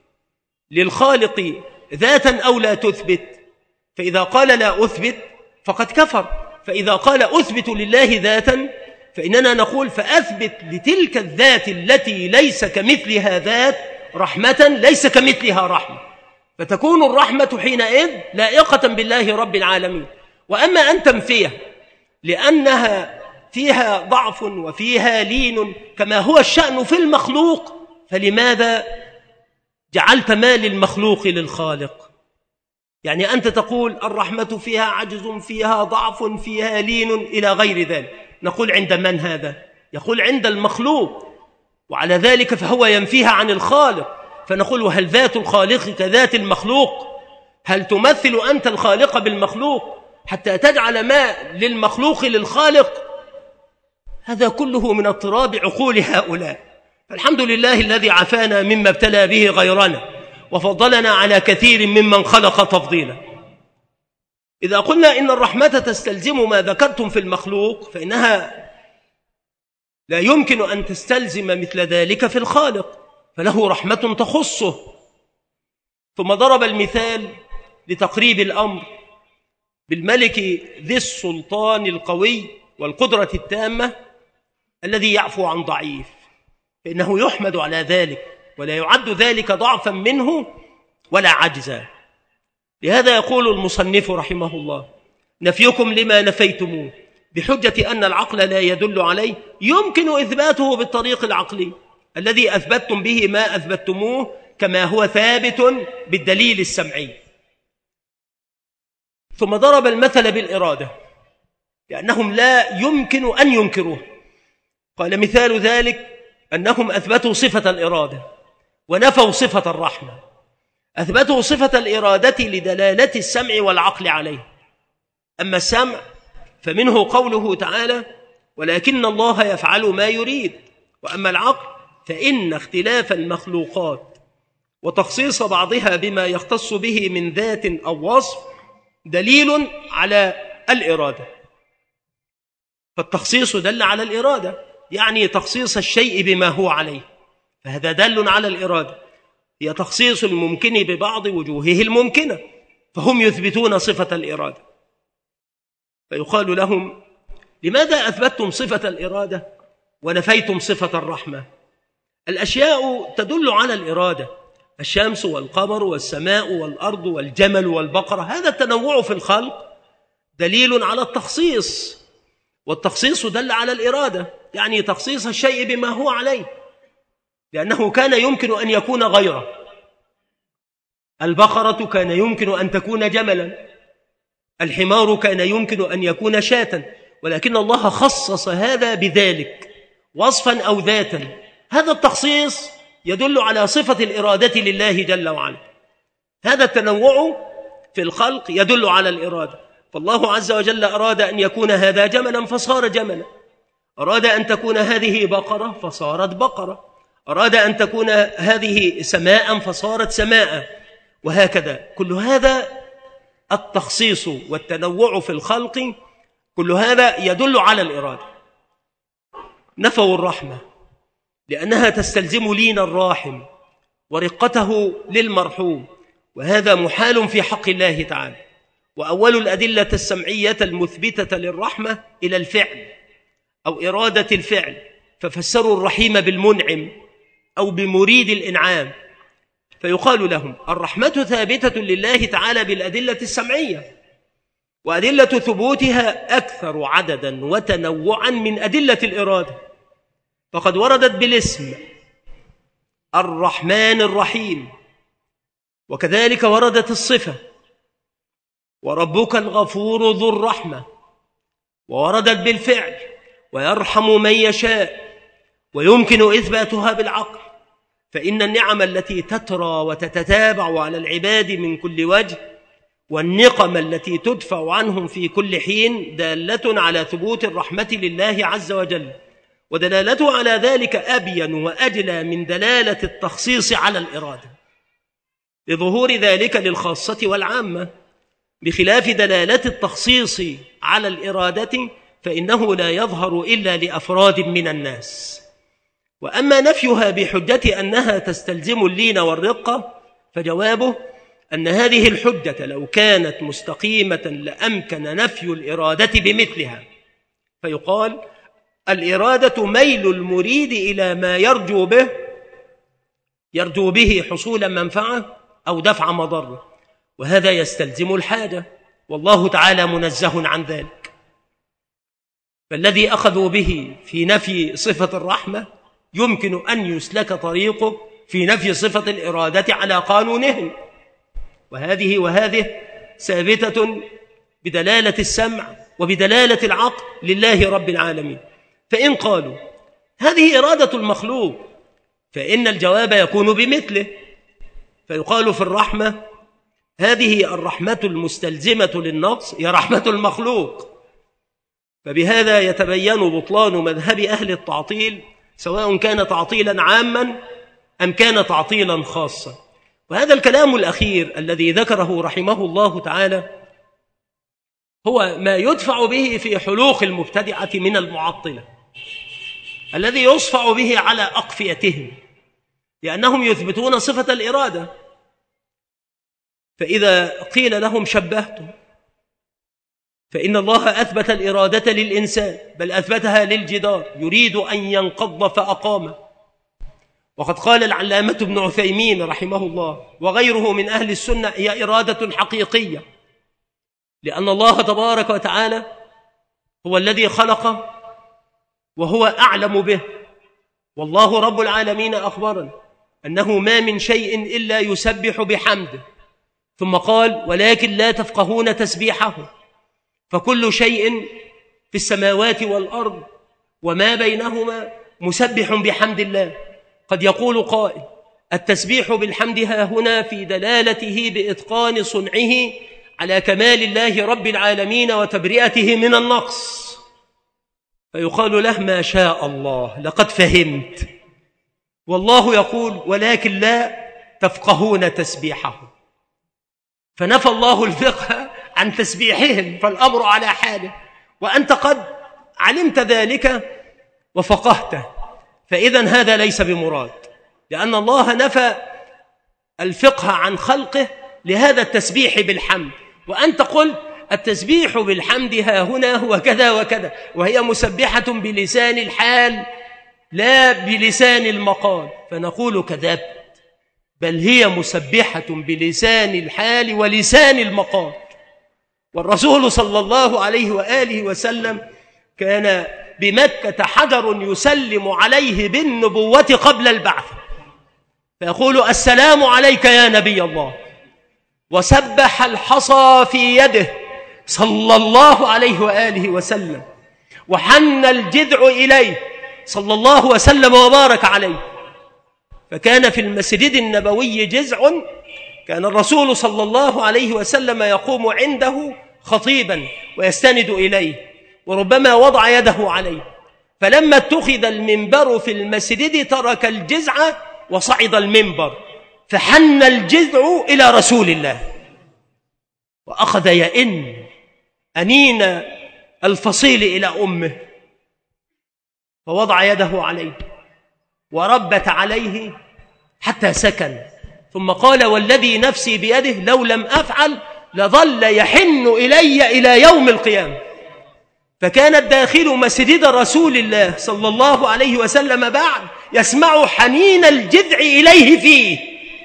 للخالق ذاتا أو لا تثبت؟ فإذا قال لا أثبت فقد كفر. فإذا قال أثبت لله ذاتا فإننا نقول: فأثبت لتلك الذات التي ليس كمثلها ذات رحمة ليس كمثلها رحمة، فتكون الرحمة حينئذ لائقة بالله رب العالمين. وأما أن تنفيها لأنها فيها ضعف وفيها لين كما هو الشأن في المخلوق، فلماذا جعلت ما للمخلوق للخالق؟ يعني أنت تقول الرحمة فيها عجز، فيها ضعف، فيها لين، إلى غير ذلك. نقول: عند من هذا؟ يقول: عند المخلوق، وعلى ذلك فهو ينفيها عن الخالق. فنقول: وهل ذات الخالق كذات المخلوق؟ هل تمثل أنت الخالق بالمخلوق حتى تجعل ما للمخلوق للخالق؟ هذا كله من اضطراب عقول هؤلاء. فالحمد لله الذي عافانا مما ابتلى به غيرنا وفضلنا على كثير ممن خلق تفضيلا. إذا قلنا إن الرحمة تستلزم ما ذكرتم في المخلوق، فإنها لا يمكن أن تستلزم مثل ذلك في الخالق، فله رحمة تخصه. ثم ضرب المثال لتقريب الأمر بالملك ذي السلطان القوي والقدرة التامة الذي يعفو عن ضعيف، فإنه يحمد على ذلك ولا يعد ذلك ضعفا منه ولا عجزا. لهذا يقول المصنف رحمه الله: نفيكم لما نفيتموه بحجة أن العقل لا يدل عليه يمكن إثباته بالطريق العقلي الذي أثبتتم به ما أثبتموه، كما هو ثابت بالدليل السمعي. ثم ضرب المثل بالإرادة لأنهم لا يمكن أن ينكروه. قال: مثال ذلك أنهم أثبتوا صفة الإرادة ونفوا صفة الرحمة. أثبتوا صفة الإرادة لدلالة السمع والعقل عليه. أما السمع فمنه قوله تعالى: ولكن الله يفعل ما يريد. وأما العقل فإن اختلاف المخلوقات وتخصيص بعضها بما يختص به من ذات أو وصف دليل على الإرادة. فالتخصيص دل على الإرادة، يعني تخصيص الشيء بما هو عليه، فهذا دل على الإرادة، هي تخصيص الممكن ببعض وجوهه الممكنة، فهم يثبتون صفة الإرادة. فيقال لهم: لماذا أثبتتم صفة الإرادة ونفيتم صفة الرحمة؟ الأشياء تدل على الإرادة، الشمس والقمر والسماء والأرض والجمل والبقرة، هذا التنوع في الخلق دليل على التخصيص، والتخصيص دل على الإرادة، يعني تخصيص الشيء بما هو عليه، لأنه كان يمكن أن يكون غيره. البقرة كان يمكن أن تكون جملا، الحمار كان يمكن أن يكون شاة، ولكن الله خصص هذا بذلك وصفا أو ذاتا. هذا التخصيص يدل على صفة الإرادة لله جل وعلا. هذا التنوع في الخلق يدل على الإرادة، فالله عز وجل أراد أن يكون هذا جملا فصار جملا، أراد أن تكون هذه بقرة فصارت بقرة، أراد أن تكون هذه سماء فصارت سماء، وهكذا. كل هذا التخصيص والتنوع في الخلق كل هذا يدل على الإرادة. نفوا الرحمة لأنها تستلزم لين الراحم ورقته للمرحوم، وهذا محال في حق الله تعالى. وأول الأدلة السمعية المثبتة للرحمة إلى الفعل أو إرادة الفعل، ففسروا الرحيم بالمنعم أو بمريد الإنعام، فيقال لهم: الرحمة ثابتة لله تعالى بالأدلة السمعية، وأدلة ثبوتها أكثر عددا وتنوعا من أدلة الإرادة، فقد وردت بالاسم الرحمن الرحيم، وكذلك وردت الصفة وربك الغفور ذو الرحمة، ووردت بالفعل ويرحم من يشاء، ويمكن إثباتها بالعقل، فإن النعم التي تترى وتتتابع على العباد من كل وجه والنقم التي تدفع عنهم في كل حين دالة على ثبوت الرحمة لله عز وجل، ودلالته على ذلك أبين وأجلى من دلالة التخصيص على الإرادة، لظهور ذلك للخاصة والعامة، بخلاف دلالة التخصيص على الإرادة فإنه لا يظهر إلا لأفراد من الناس. وأما نفيها بحجة أنها تستلزم اللين والرقة، فجوابه أن هذه الحجة لو كانت مستقيمة لأمكن نفي الإرادة بمثلها، فيقال: الإرادة ميل المريد إلى ما يرجو به حصول منفعة أو دفع مضرة، وهذا يستلزم الحاجة، والله تعالى منزه عن ذلك. فالذي أخذوا به في نفي صفة الرحمة يمكن أن يسلك طريقه في نفي صفة الإرادة على قانونهم، وهذه ثابتة بدلالة السمع وبدلالة العقل لله رب العالمين. فإن قالوا هذه إرادة المخلوق فإن الجواب يكون بمثله، فيقال في الرحمة: هذه الرحمة المستلزمة للنقص هي رحمة المخلوق. فبهذا يتبين بطلان مذهب أهل التعطيل، سواء كان تعطيلا عاما أم كان تعطيلا خاصا. وهذا الكلام الأخير الذي ذكره رحمه الله تعالى هو ما يدفع به في حلوق المبتدعة من المعطلة، الذي يصفع به على أقفيتهم، لأنهم يثبتون صفة الإرادة. فإذا قيل لهم شبهتم، فإن الله أثبت الإرادة للإنسان، بل أثبتها للجدار يريد أن ينقض فأقامه. وقد قال العلامة ابن عثيمين رحمه الله وغيره من أهل السنة: هي إرادة حقيقية، لأن الله تبارك وتعالى هو الذي خلق وهو أعلم به، والله رب العالمين أخبرنا أنه ما من شيء إلا يسبح بحمده، ثم قال: ولكن لا تفقهون تسبيحه. فكل شيء في السماوات والأرض وما بينهما مسبح بحمد الله. قد يقول قائل: التسبيح بالحمد ها هنا في دلالته بإتقان صنعه على كمال الله رب العالمين وتبرئته من النقص، فيقال له: ما شاء الله، لقد فهمت. والله يقول: ولكن لا تفقهون تسبيحه. فنفى الله الفقه عن تسبيحهم، فالأمر على حاله، وأنت قد علمت ذلك وفقهته، فإذا هذا ليس بمراد، لأن الله نفى الفقه عن خلقه لهذا التسبيح بالحمد. وأنت قلت التسبيح بالحمد ها هنا هو كذا وكذا، وهي مسبحة بلسان الحال لا بلسان المقال، فنقول كذبت، بل هي مسبحة بلسان الحال ولسان المقال. والرسول صلى الله عليه وآله وسلم كان بمكة حجر يسلم عليه بالنبوة قبل البعث، فيقول السلام عليك يا نبي الله، وسبح الحصى في يده صلى الله عليه وآله وسلم، وحن الجذع إليه صلى الله وسلم وبارك عليه. فكان في المسجد النبوي جذع كان الرسول صلى الله عليه وسلم يقوم عنده خطيبا ويستند إليه، وربما وضع يده عليه. فلما اتخذ المنبر في المسجد ترك الجذع وصعد المنبر، فحن الجذع إلى رسول الله وأخذ يئن أنين الفصيل إلى أمه، فوضع يده عليه وربت عليه حتى سكن، ثم قال والذي نفسي بيده لو لم أفعل لظل يحن إلي إلى يوم القيامة. فكان الداخل مسجد رسول الله صلى الله عليه وسلم بعد يسمع حنين الجذع إليه فيه،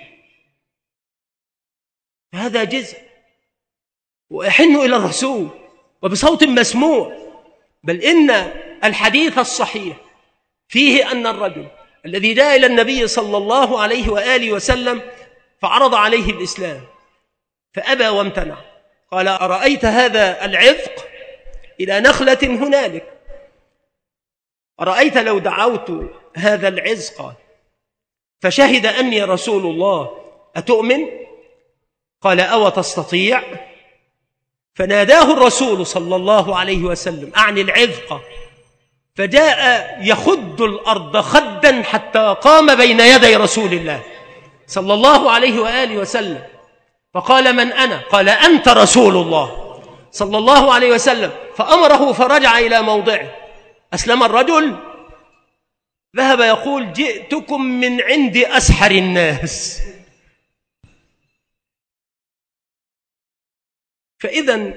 هذا جذع ويحن إلى الرسول وبصوت مسموع. بل إن الحديث الصحيح فيه أن الرجل الذي جاء إلى النبي صلى الله عليه وآله وسلم فعرض عليه الإسلام فأبى وامتنع، قال أرأيت هذا العذق إلى نخلة هنالك، أرأيت لو دعوت هذا العذق فشهد أني رسول الله أتؤمن؟ قال أو تستطيع؟ فناداه الرسول صلى الله عليه وسلم أعني العذق، فجاء يخد الأرض خدا حتى قام بين يدي رسول الله صلى الله عليه وآله وسلم، فقال من أنا؟ قال أنت رسول الله صلى الله عليه وسلم، فأمره فرجع إلى موضعه. أسلم الرجل، ذهب يقول جئتكم من عند أسحر الناس. فإذا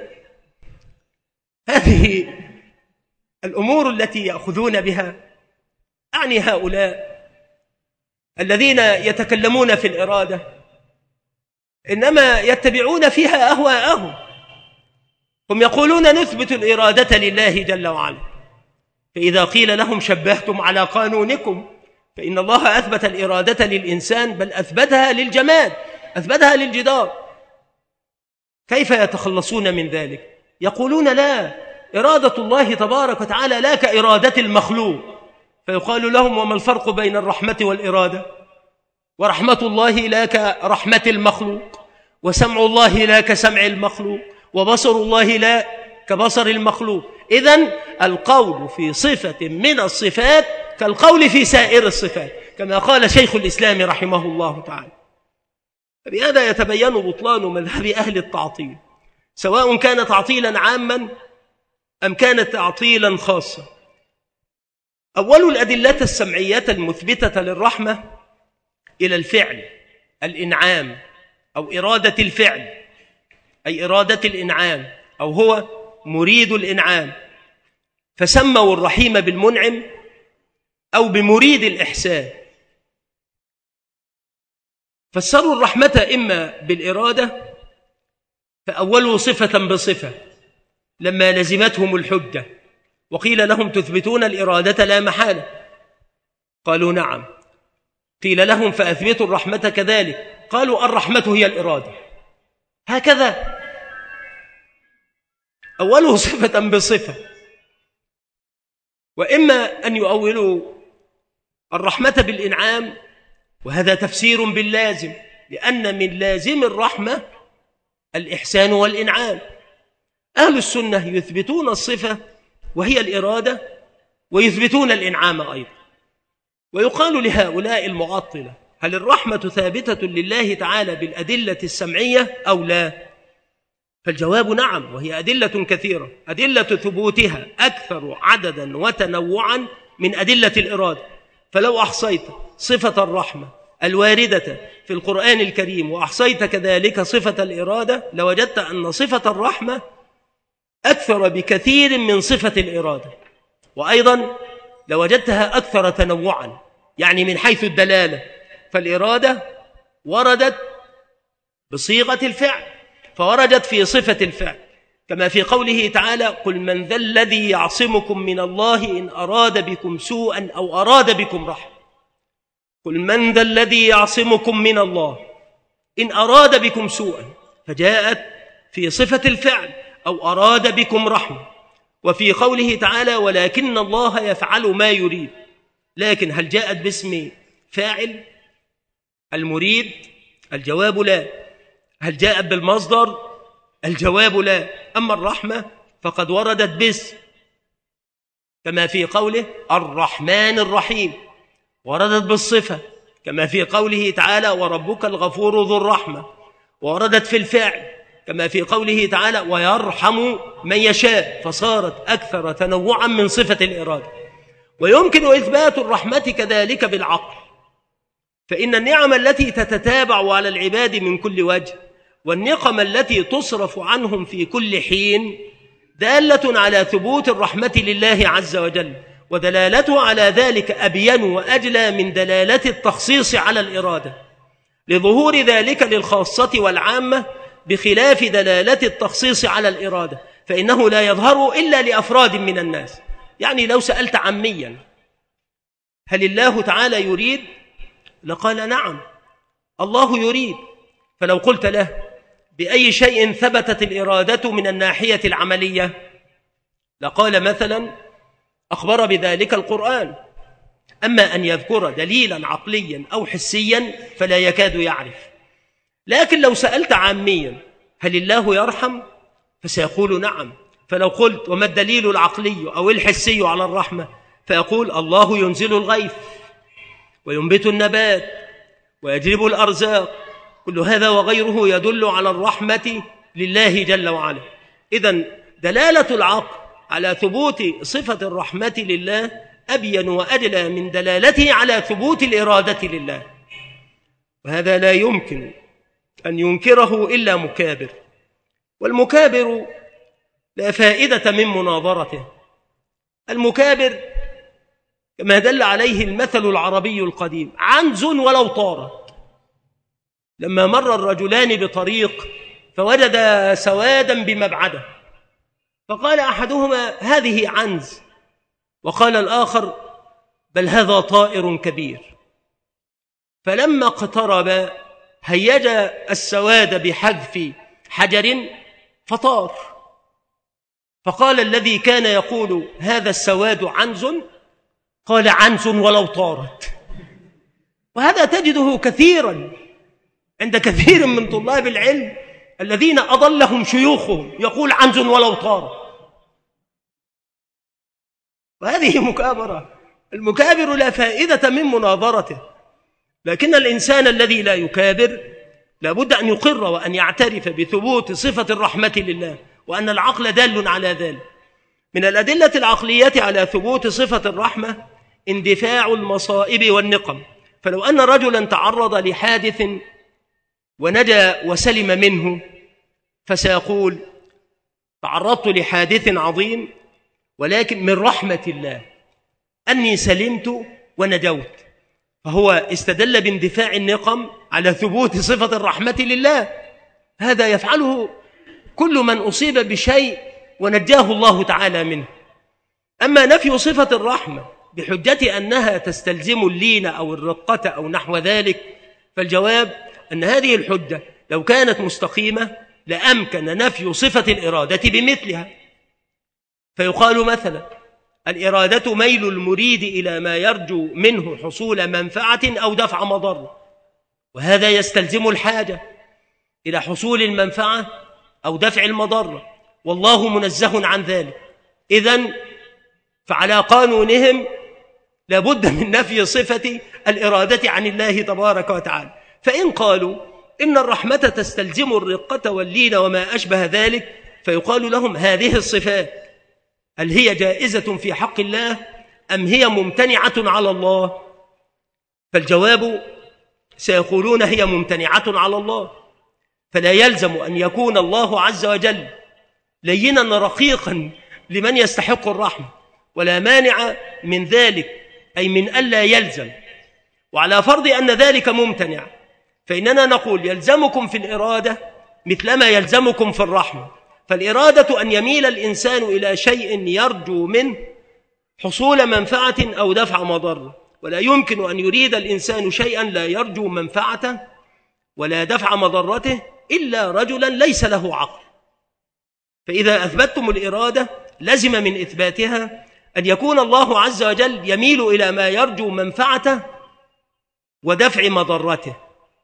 هذه الأمور التي يأخذون بها، أعني هؤلاء الذين يتكلمون في الإرادة إنما يتبعون فيها أهواءهم. هم يقولون نثبت الإرادة لله جل وعلا، فإذا قيل لهم شبهتم على قانونكم، فإن الله أثبت الإرادة للإنسان، بل أثبتها للجماد، أثبتها للجدار. كيف يتخلصون من ذلك؟ يقولون لا، إرادة الله تبارك وتعالى لا كإرادة المخلوق. فيقال لهم وما الفرق بين الرحمة والإرادة؟ ورحمة الله لا كرحمة المخلوق، وسمع الله لا كسمع المخلوق، وبصر الله لا كبصر المخلوق. إذن القول في صفة من الصفات كالقول في سائر الصفات، كما قال شيخ الإسلام رحمه الله تعالى. بهذا يتبين بطلان مذهب أهل التعطيل، سواء كان تعطيلا عاما أم كان تعطيلا خاصا. أول الأدلة السمعية المثبتة للرحمة إلى الفعل، الإنعام أو إرادة الفعل، أي إرادة الإنعام، أو هو مريد الإنعام، فسموا الرحيم بالمنعم أو بمريد الإحسان. فسروا الرحمة إما بالإرادة، فأولوا صفة بصفة لما لزمتهم الحجة وقيل لهم تثبتون الإرادة لا محالة، قالوا نعم. قيل لهم فأثبتوا الرحمة كذلك، قالوا الرحمة هي الإرادة. هكذا أولوا صفة بصفة. وإما أن يؤولوا الرحمة بالإنعام، وهذا تفسير باللازم، لأن من لازم الرحمة الإحسان والإنعام. أهل السنة يثبتون الصفة وهي الإرادة، ويثبتون الإنعام أيضا. ويقال لهؤلاء المعطلة هل الرحمة ثابتة لله تعالى بالأدلة السمعية أو لا؟ فالجواب نعم، وهي أدلة كثيرة، أدلة ثبوتها أكثر عددا وتنوعا من أدلة الإرادة. فلو أحصيت صفة الرحمة الواردة في القرآن الكريم وأحصيت كذلك صفة الإرادة لوجدت أن صفة الرحمة أكثر بكثير من صفة الإرادة، وأيضا لوجدتها أكثر تنوعا، يعني من حيث الدلالة. فالإرادة وردت بصيغة الفعل، فوردت في صفة الفعل، كما في قوله تعالى: قل من ذا الذي يعصمكم من الله إن أراد بكم سوءا أو أراد بكم رحمة. قل من ذا الذي يعصمكم من الله إن أراد بكم سوءا، فجاءت في صفة الفعل، أو أراد بكم رحمة. وفي قوله تعالى: ولكن الله يفعل ما يريد. لكن هل جاءت باسم فاعل المريد؟ الجواب لا. هل جاءت بالمصدر؟ الجواب لا. أما الرحمة فقد وردت باسم، كما في قوله الرحمن الرحيم، وردت بالصفة، كما في قوله تعالى: وربك الغفور ذو الرحمة. وردت في الفعل، كما في قوله تعالى: ويرحم من يشاء، فصارت أكثر تنوعا من صفة الإرادة. ويمكن إثبات الرحمة كذلك بالعقل، فإن النعم التي تتتابع على العباد من كل وجه والنقم التي تصرف عنهم في كل حين دالة على ثبوت الرحمة لله عز وجل، ودلالته على ذلك أبين وأجلى من دلالة التخصيص على الإرادة، لظهور ذلك للخاصة والعامة، بخلاف دلالة التخصيص على الإرادة فإنه لا يظهر إلا لأفراد من الناس. يعني لو سألت عاميا: هل الله تعالى يريد؟ لقال: نعم الله يريد. فلو قلت له: بأي شيء ثبتت الإرادة من الناحية العملية؟ لقال مثلا: أخبر بذلك القرآن. أما أن يذكر دليلا عقليا أو حسيا فلا يكاد يعرف. لكن لو سألت عاميا: هل الله يرحم؟ فسيقول: نعم. فلو قلت: وما الدليل العقلي أو الحسي على الرحمة؟ فيقول: الله ينزل الغيث وينبت النبات ويجلب الأرزاق، كل هذا وغيره يدل على الرحمة لله جل وعلا. إذن دلالة العقل على ثبوت صفة الرحمة لله أبين وأجلى من دلالته على ثبوت الإرادة لله، وهذا لا يمكن أن ينكره إلا مكابر، والمكابر لا فائدة من مناظرته. المكابر كما دل عليه المثل العربي القديم: عنز ولو طارت. لما مر الرجلان بطريق فوجد سوادا بمبعده، فقال أحدهما: هذه عنز، وقال الآخر: بل هذا طائر كبير. فلما اقترب هيج السواد بحذف حجر فطار. فقال الذي كان يقول هذا السواد عنز قال: عنز ولو طارت. وهذا تجده كثيرا عند كثير من طلاب العلم الذين أضلهم شيوخهم، يقول: عنز ولو طارت. وهذه مكابرة. المكابر لا فائدة من مناظرته، لكن الإنسان الذي لا يكابر لابد أن يقر وأن يعترف بثبوت صفة الرحمة لله، وأن العقل دال على ذلك. من الأدلة العقلية على ثبوت صفة الرحمة اندفاع المصائب والنقم. فلو أن رجلا تعرض لحادث ونجا وسلم منه، فسيقول: تعرضت لحادث عظيم ولكن من رحمة الله أني سلمت ونجوت. فهو استدل باندفاع النقم على ثبوت صفة الرحمة لله. هذا يفعله كل من أصيب بشيء ونجاه الله تعالى منه. أما نفي صفة الرحمة بحجة أنها تستلزم اللين أو الرقة أو نحو ذلك، فالجواب أن هذه الحجة لو كانت مستقيمة لأمكن نفي صفة الإرادة بمثلها. فيقال مثلا: الإرادة ميل المريد إلى ما يرجو منه حصول منفعة أو دفع مضرة، وهذا يستلزم الحاجة إلى حصول المنفعة أو دفع المضرة، والله منزه عن ذلك. إذن فعلى قانونهم لابد من نفي صفة الإرادة عن الله تبارك وتعالى. فإن قالوا إن الرحمة تستلزم الرقة واللين وما أشبه ذلك، فيقال لهم: هذه الصفات هل هي جائزة في حق الله أم هي ممتنعة على الله؟ فالجواب سيقولون هي ممتنعة على الله، فلا يلزم أن يكون الله عز وجل لينا رقيقا لمن يستحق الرحمة، ولا مانع من ذلك، أي من ألا يلزم. وعلى فرض أن ذلك ممتنع، فإننا نقول يلزمكم في الإرادة مثلما يلزمكم في الرحمة. فالإرادة أن يميل الإنسان إلى شيء يرجو منه حصول منفعة أو دفع مضرة، ولا يمكن أن يريد الإنسان شيئا لا يرجو منفعته ولا دفع مضرته إلا رجلا ليس له عقل. فإذا أثبتتم الإرادة لزم من إثباتها أن يكون الله عز وجل يميل إلى ما يرجو منفعته ودفع مضرته،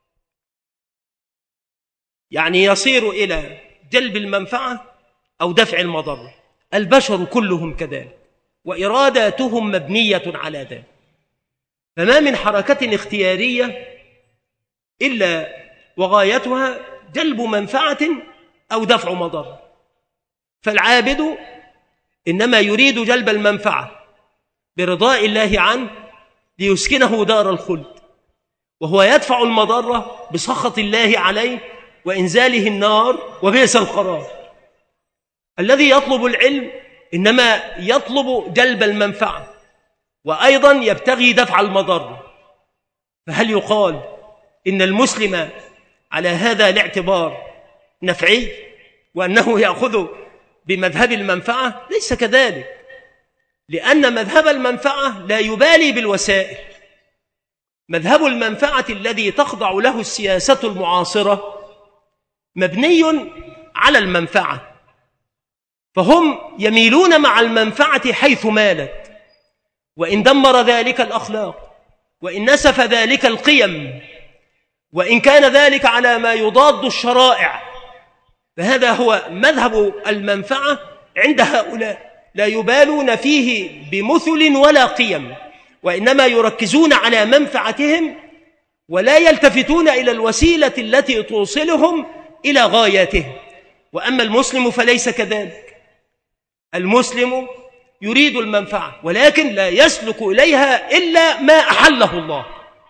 يعني يصير إلى جلب المنفعة أو دفع المضرة. البشر كلهم كذلك، وإراداتهم مبنية على ذلك، فما من حركة اختيارية إلا وغايتها جلب منفعة أو دفع مضرة. فالعابد إنما يريد جلب المنفعة برضاء الله عنه ليسكنه دار الخلد، وهو يدفع المضرة بسخط الله عليه وإنزاله النار وبئس القرار. الذي يطلب العلم إنما يطلب جلب المنفعة وأيضا يبتغي دفع المضرة. فهل يقال إن المسلم على هذا الاعتبار نفعي وأنه يأخذ بمذهب المنفعة؟ ليس كذلك، لأن مذهب المنفعة لا يبالي بالوسائل. مذهب المنفعة الذي تخضع له السياسة المعاصرة مبني على المنفعة، فهم يميلون مع المنفعة حيث مالت، وإن دمر ذلك الأخلاق، وإن نسف ذلك القيم، وإن كان ذلك على ما يضاد الشرائع، فهذا هو مذهب المنفعة عند هؤلاء. لا يبالون فيه بمثل ولا قيم، وإنما يركزون على منفعتهم ولا يلتفتون إلى الوسيلة التي توصلهم إلى غاياتهم. وأما المسلم فليس كذلك، المسلم يريد المنفعة ولكن لا يسلك إليها إلا ما أحله الله.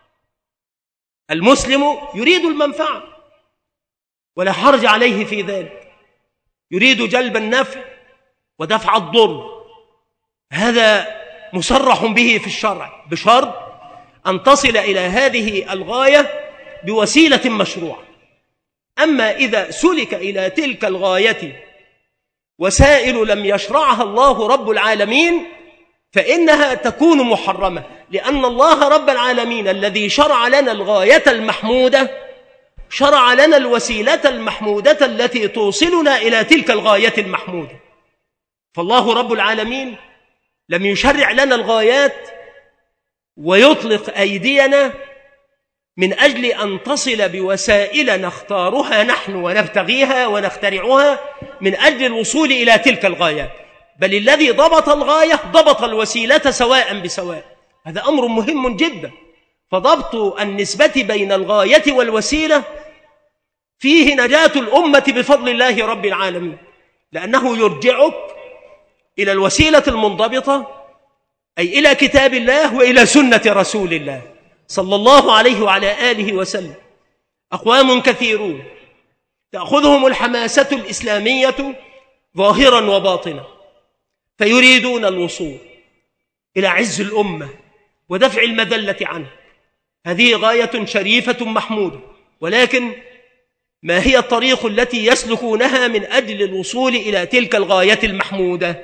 المسلم يريد المنفعة ولا حرج عليه في ذلك، يريد جلب النفع ودفع الضر، هذا مصرح به في الشرع بشرط أن تصل إلى هذه الغاية بوسيلة مشروعة. أما إذا سلك إلى تلك الغاية وسائل لم يشرعها الله رب العالمين فإنها تكون محرمة، لأن الله رب العالمين الذي شرع لنا الغاية المحمودة شرع لنا الوسيلة المحمودة التي توصلنا إلى تلك الغاية المحمودة. فالله رب العالمين لم يشرع لنا الغايات ويطلق أيدينا من أجل أن تصل بوسائل نختارها نحن ونبتغيها ونخترعها من أجل الوصول إلى تلك الغايات، بل الذي ضبط الغاية ضبط الوسيلة سواء بسواء. هذا أمر مهم جدا. فضبط النسبة بين الغاية والوسيلة فيه نجاة الأمة بفضل الله رب العالمين، لأنه يرجعك إلى الوسيلة المنضبطة، أي إلى كتاب الله وإلى سنة رسول الله صلى الله عليه وعلى آله وسلم. أقوام كثيرون تأخذهم الحماسة الإسلامية ظاهرا وباطنا، فيريدون الوصول إلى عز الأمة ودفع المذلة عنه. هذه غاية شريفة محمودة، ولكن ما هي الطريق التي يسلكونها من أجل الوصول إلى تلك الغاية المحمودة؟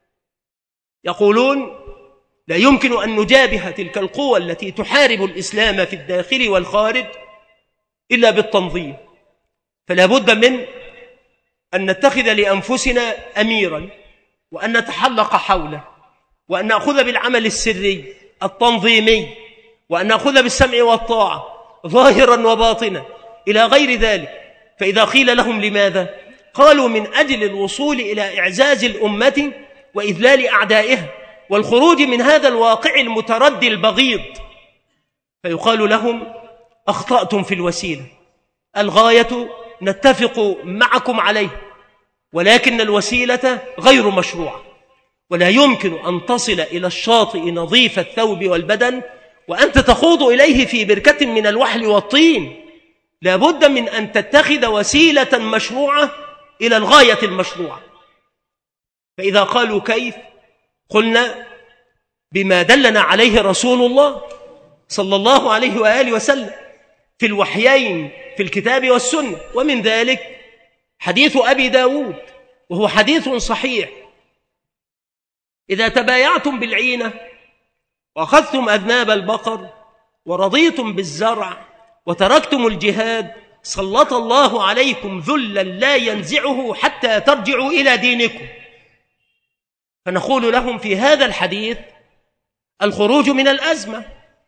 يقولون لا يمكن أن نجابه تلك القوى التي تحارب الإسلام في الداخل والخارج إلا بالتنظيم، فلا بد من أن نتخذ لأنفسنا أميرا وأن نتحلق حوله، وأن نأخذ بالعمل السري التنظيمي، وأن نأخذ بالسمع والطاعة ظاهرا وباطنا إلى غير ذلك. فإذا قيل لهم لماذا؟ قالوا من أجل الوصول إلى إعزاز الأمة وإذلال أعدائها والخروج من هذا الواقع المتردي البغيض. فيقال لهم أخطأتم في الوسيلة، الغاية نتفق معكم عليه، ولكن الوسيلة غير مشروعة، ولا يمكن أن تصل إلى الشاطئ نظيف الثوب والبدن وأنت تخوض إليه في بركة من الوحل والطين. لا بد من أن تتخذ وسيلة مشروعة إلى الغاية المشروعة. فإذا قالوا كيف؟ قلنا بما دلنا عليه رسول الله صلى الله عليه وآله وسلم في الوحيين في الكتاب والسنة، ومن ذلك حديث أبي داود وهو حديث صحيح: إذا تبايعتم بالعينة وأخذتم أذناب البقر ورضيتم بالزرع وتركتم الجهاد سلط الله عليكم ذلا لا ينزعه حتى ترجعوا إلى دينكم. فنقول لهم في هذا الحديث الخروج من الأزمة،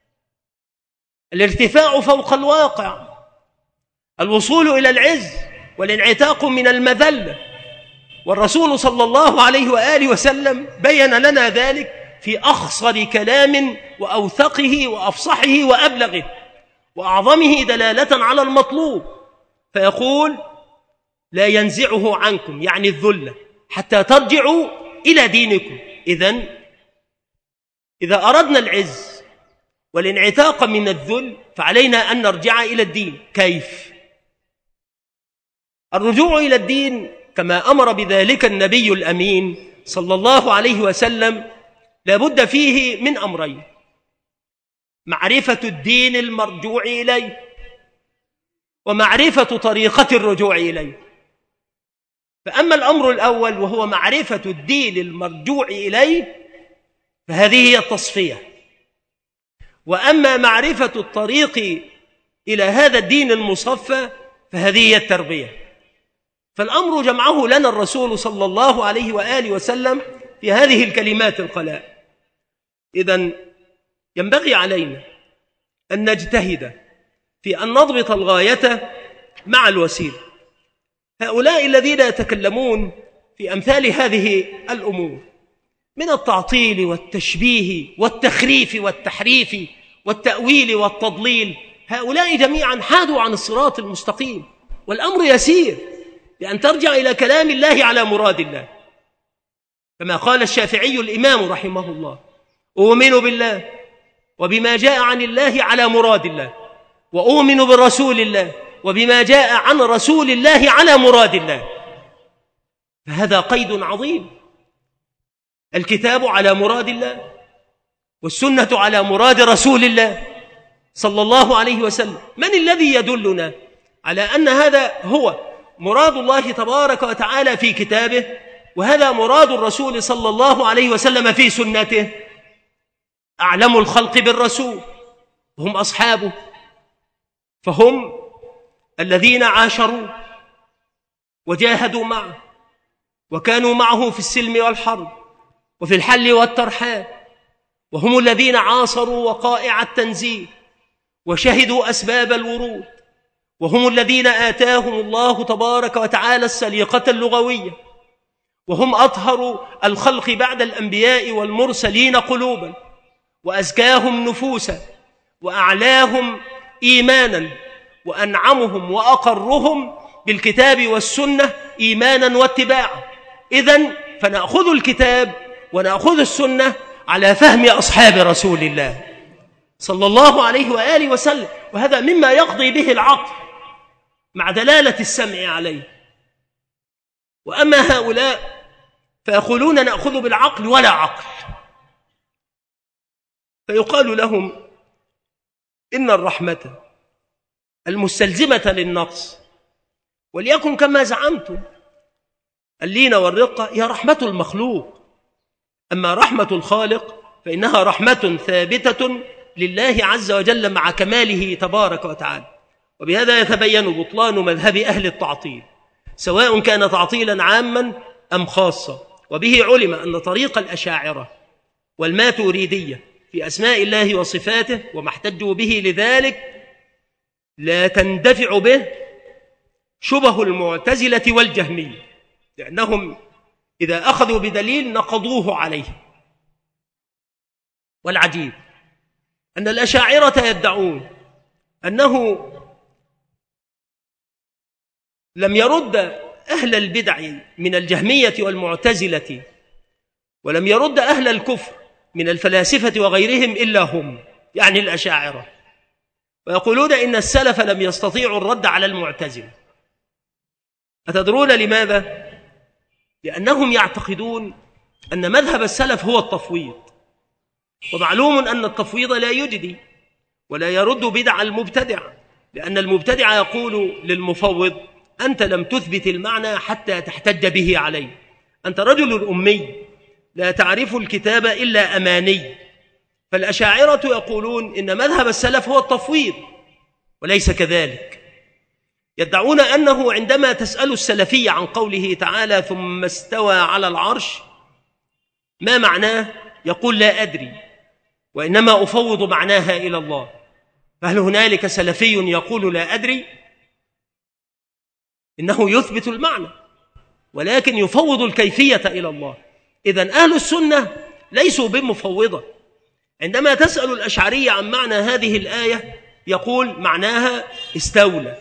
الارتفاع فوق الواقع، الوصول إلى العز والانعتاق من المذلة. والرسول صلى الله عليه وآله وسلم بين لنا ذلك في أخصر كلام وأوثقه وأفصحه وأبلغه وأعظمه دلالة على المطلوب، فيقول: لا ينزعه عنكم، يعني الذل، حتى ترجعوا إلى دينكم. إذا أردنا العز والانعتاق من الذل فعلينا أن نرجع إلى الدين. كيف؟ الرجوع إلى الدين كما أمر بذلك النبي الأمين صلى الله عليه وسلم لابد فيه من أمرين: معرفة الدين المرجوع إليه ومعرفة طريقة الرجوع إليه. فأما الأمر الأول وهو معرفة الدين المرجوع إليه فهذه هي التصفية، وأما معرفة الطريق إلى هذا الدين المصفى فهذه هي التربية. فالأمر جمعه لنا الرسول صلى الله عليه وآله وسلم في هذه الكلمات القلائل. إذن ينبغي علينا أن نجتهد في أن نضبط الغاية مع الوسيلة. هؤلاء الذين يتكلمون في أمثال هذه الأمور من التعطيل والتشبيه والتخريف والتحريف والتأويل والتضليل، هؤلاء جميعا حادوا عن الصراط المستقيم. والأمر يسير بأن ترجع إلى كلام الله على مراد الله، كما قال الشافعي الإمام رحمه الله: أؤمن بالله وبما جاء عن الله على مراد الله، وأؤمن برسول الله وبما جاء عن رسول الله على مراد الله. فهذا قيد عظيم. الكتاب على مراد الله والسنة على مراد رسول الله صلى الله عليه وسلم. من الذي يدلنا على أن هذا هو مراد الله تبارك وتعالى في كتابه وهذا مراد الرسول صلى الله عليه وسلم في سنته؟ أعلم الخلق بالرسول هم أصحابه، فهم الذين عاشروا وجاهدوا معه وكانوا معه في السلم والحرب وفي الحل والترحال، وهم الذين عاصروا وقائع التنزيل وشهدوا أسباب الورود، وهم الذين آتاهم الله تبارك وتعالى السليقة اللغوية، وهم أطهر الخلق بعد الأنبياء والمرسلين قلوبا وأزكاهم نفوسا وأعلاهم إيمانا وأنعمهم وأقرهم بالكتاب والسنة إيمانا واتباعا. إذن فنأخذ الكتاب ونأخذ السنة على فهم أصحاب رسول الله صلى الله عليه وآله وسلم، وهذا مما يقضي به العقل مع دلالة السمع عليه. وأما هؤلاء فيقولون نأخذ بالعقل ولا عقل، فيقال لهم إن الرحمة المستلزمة للنقص وليكن كما زعمتم اللين والرقة هي رحمة المخلوق، أما رحمة الخالق فإنها رحمة ثابتة لله عز وجل مع كماله تبارك وتعالى. وبهذا يتبين بطلان مذهب أهل التعطيل سواء كان تعطيلا عاما أم خاصا. وبه علم أن طريق الأشاعرة والماتريدية في أسماء الله وصفاته وما احتجوا به لذلك لا تندفع به شبه المعتزلة والجهمية، لأنهم إذا أخذوا بدليل نقضوه عليه. والعجيب أن الأشاعرة يدعون أنه لم يرد أهل البدع من الجهمية والمعتزلة ولم يرد أهل الكفر من الفلاسفة وغيرهم إلا هم، يعني الأشاعرة، ويقولون إن السلف لم يستطيعوا الرد على المعتزلة. أتدرون لماذا؟ لأنهم يعتقدون أن مذهب السلف هو التفويض، ومعلوم أن التفويض لا يجدي ولا يرد بدع المبتدع، لأن المبتدع يقول للمفوض: أنت لم تثبت المعنى حتى تحتج به عليه، أنت رجل أمي لا تعرف الكتاب إلا أماني. فالأشاعرة يقولون إن مذهب السلف هو التفويض، وليس كذلك. يدعون أنه عندما تسأل السلفي عن قوله تعالى ثم استوى على العرش ما معناه، يقول لا أدري، وإنما أفوض معناها إلى الله. فهل هنالك سلفي يقول لا أدري؟ إنه يثبت المعنى ولكن يفوض الكيفية إلى الله. إذن أهل السنة ليسوا بمفوضة. عندما تسأل الأشعري عن معنى هذه الآية يقول معناها استولى.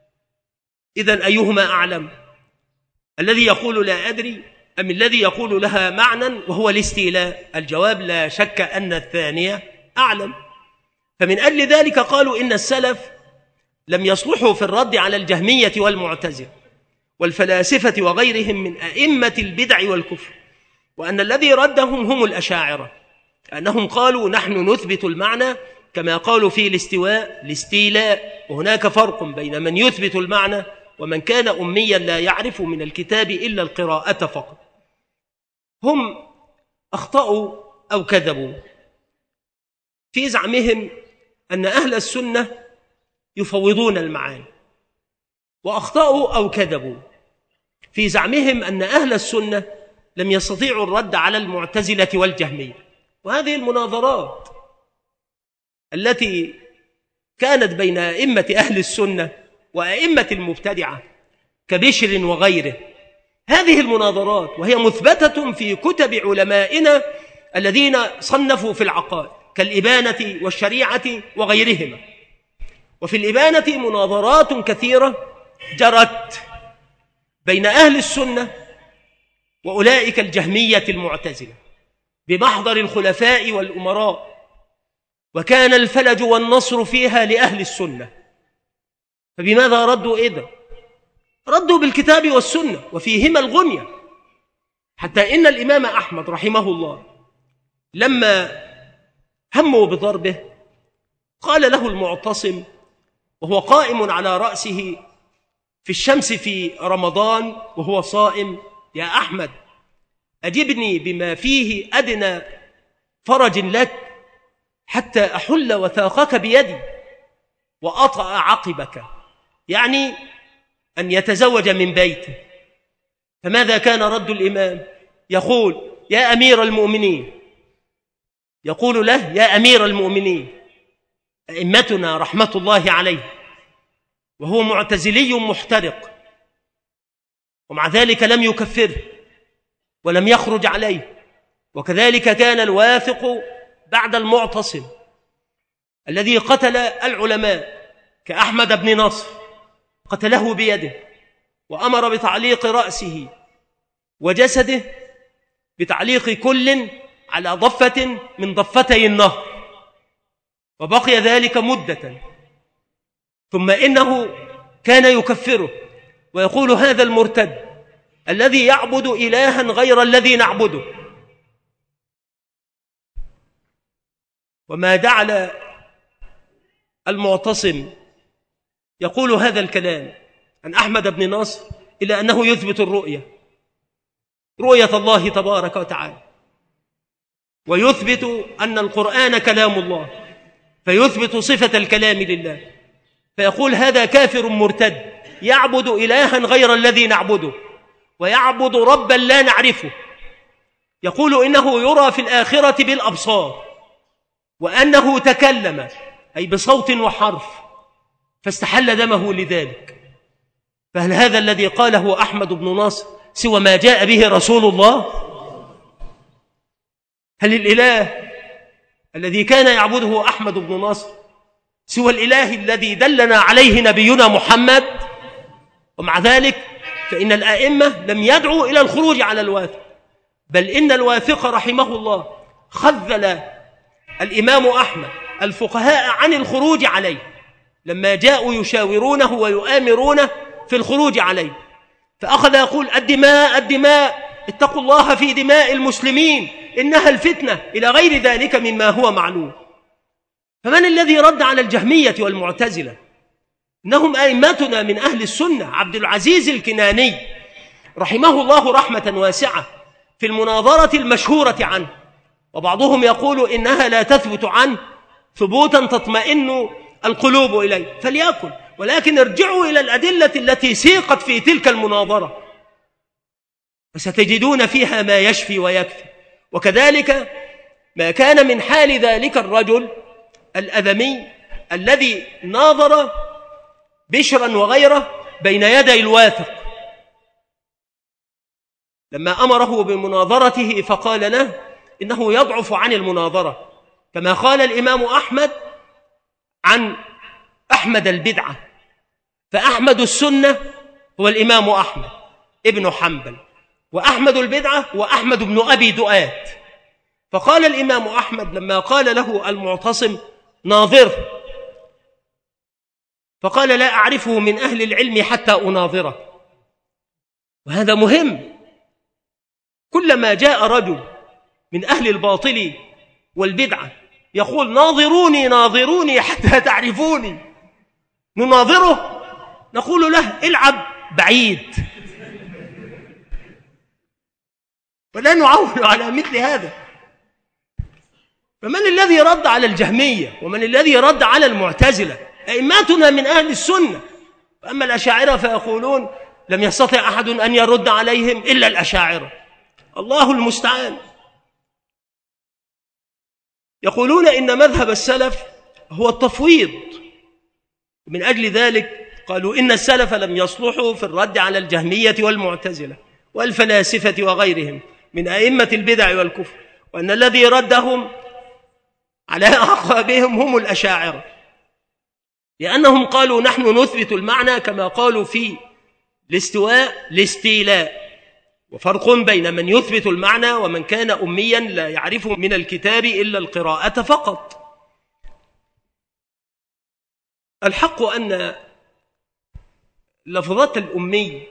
إذن أيهما أعلم، الذي يقول لا أدري أم الذي يقول لها معنى وهو الاستيلاء؟ الجواب لا شك أن الثانية أعلم. فمن أجل ذلك قالوا إن السلف لم يصلحوا في الرد على الجهمية والمعتزلة والفلاسفة وغيرهم من أئمة البدع والكفر، وأن الذي ردهم هم الأشاعرة، أنهم قالوا نحن نثبت المعنى كما قالوا في الاستواء الاستيلاء، وهناك فرق بين من يثبت المعنى ومن كان أميا لا يعرف من الكتاب إلا القراءة فقط. هم أخطأوا أو كذبوا في زعمهم أن أهل السنة يفوضون المعاني، وأخطأوا أو كذبوا في زعمهم أن أهل السنة لم يستطيعوا الرد على المعتزلة والجهمية. وهذه المناظرات التي كانت بين أئمة أهل السنة وأئمة المبتدعة كبشر وغيره، هذه المناظرات وهي مثبتة في كتب علمائنا الذين صنفوا في العقائد كالإبانة والشريعة وغيرهما. وفي الإبانة مناظرات كثيرة جرت بين أهل السنة وأولئك الجهمية المعتزلة بمحضر الخلفاء والأمراء، وكان الفلج والنصر فيها لأهل السنة. فبماذا ردوا إذن؟ ردوا بالكتاب والسنة وفيهما الغنية، حتى إن الإمام أحمد رحمه الله لما هموا بضربه قال له المعتصم وهو قائم على رأسه في الشمس في رمضان وهو صائم: يا أحمد أجبني بما فيه أدنى فرج لك حتى أحل وثاقك بيدي وأطأ عقبك، يعني أن يتزوج من بيته. فماذا كان رد الإمام؟ يقول: يا أمير المؤمنين، يقول له: يا أمير المؤمنين، أئمتنا رحمة الله عليه، وهو معتزلي محترق، ومع ذلك لم يكفره ولم يخرج عليه. وكذلك كان الواثق بعد المعتصم الذي قتل العلماء كأحمد بن نصر، قتله بيده وأمر بتعليق رأسه وجسده بتعليق كل على ضفة من ضفتي النهر، وبقي ذلك مدة. ثم إنه كان يكفره ويقول: هذا المرتد الذي يعبد إلها غير الذي نعبده. وما جعل المعتصم يقول هذا الكلام عن أحمد بن نصر إلى أنه يثبت رؤية الله تبارك وتعالى، ويثبت أن القرآن كلام الله، فيثبت صفة الكلام لله، فيقول: هذا كافر مرتد يعبد إلها غير الذي نعبده ويعبد ربا لا نعرفه. يقول إنه يرى في الآخرة بالأبصار، وأنه تكلم أي بصوت وحرف فاستحل دمه لذلك. فهل هذا الذي قاله أحمد بن نصر سوى ما جاء به رسول الله؟ هل الإله الذي كان يعبده أحمد بن نصر سوى الإله الذي دلنا عليه نبينا محمد؟ ومع ذلك فإن الآئمة لم يدعوا إلى الخروج على الواثق، بل إن الواثق رحمه الله خذل الإمام أحمد الفقهاء عن الخروج عليه لما جاءوا يشاورونه ويؤامرونه في الخروج عليه، فأخذ يقول الدماء الدماء، اتقوا الله في دماء المسلمين إنها الفتنة، إلى غير ذلك مما هو معلوم. فمن الذي رد على الجهمية والمعتزلة؟ إنهم أئمتنا من أهل السنة. عبد العزيز الكناني رحمه الله رحمة واسعة في المناظرة المشهورة عنه، وبعضهم يقول إنها لا تثبت عنه ثبوتا تطمئن القلوب إليه، فليكن، ولكن ارجعوا إلى الأدلة التي سيقت في تلك المناظرة فستجدون فيها ما يشفي ويكفي. وكذلك ما كان من حال ذلك الرجل الأذمي الذي ناظر بشرا وغيره بين يدي الواثق لما أمره بمناظرته فقال له إنه يضعف عن المناظرة، كما قال الإمام أحمد عن أحمد البدعة، فأحمد السنة هو الإمام أحمد ابن حنبل، وأحمد البدعة وأحمد بن أبي دؤاد. فقال الإمام أحمد لما قال له المعتصم ناظره، فقال لا أعرفه من أهل العلم حتى أناظره. وهذا مهم، كلما جاء رجل من أهل الباطل والبدعة يقول ناظروني ناظروني حتى تعرفوني، نناظره نقول له العب بعيد، ولا نعول على مثل هذا. فمن الذي رد على الجهمية ومن الذي رد على المعتزلة؟ أئمتنا من أهل السنة. أما الأشاعرة فيقولون لم يستطع أحد أن يرد عليهم إلا الأشاعرة، الله المستعان. يقولون إن مذهب السلف هو التفويض، من أجل ذلك قالوا إن السلف لم يصلحوا في الرد على الجهمية والمعتزلة والفلاسفة وغيرهم من أئمة البدع والكفر، وأن الذي ردهم على أعقابهم هم الأشاعرة، لأنهم قالوا نحن نثبت المعنى كما قالوا في الاستواء الاستيلاء، وفرق بين من يثبت المعنى ومن كان أميا لا يعرف من الكتاب إلا القراءة فقط. الحق أن لفظة الأمي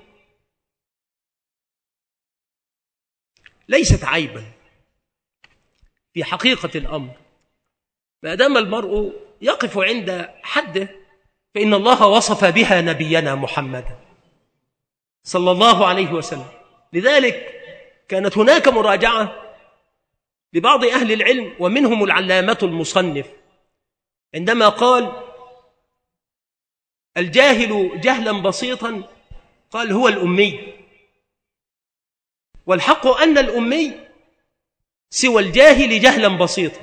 ليست عيبا في حقيقة الأمر، ما دام المرء يقف عند حده، فإن الله وصف بها نبينا محمد صلى الله عليه وسلم. لذلك كانت هناك مراجعة لبعض أهل العلم ومنهم العلامة المصنف عندما قال الجاهل جهلا بسيطا قال هو الأمي، والحق أن الأمي سوى الجاهل جهلا بسيطا،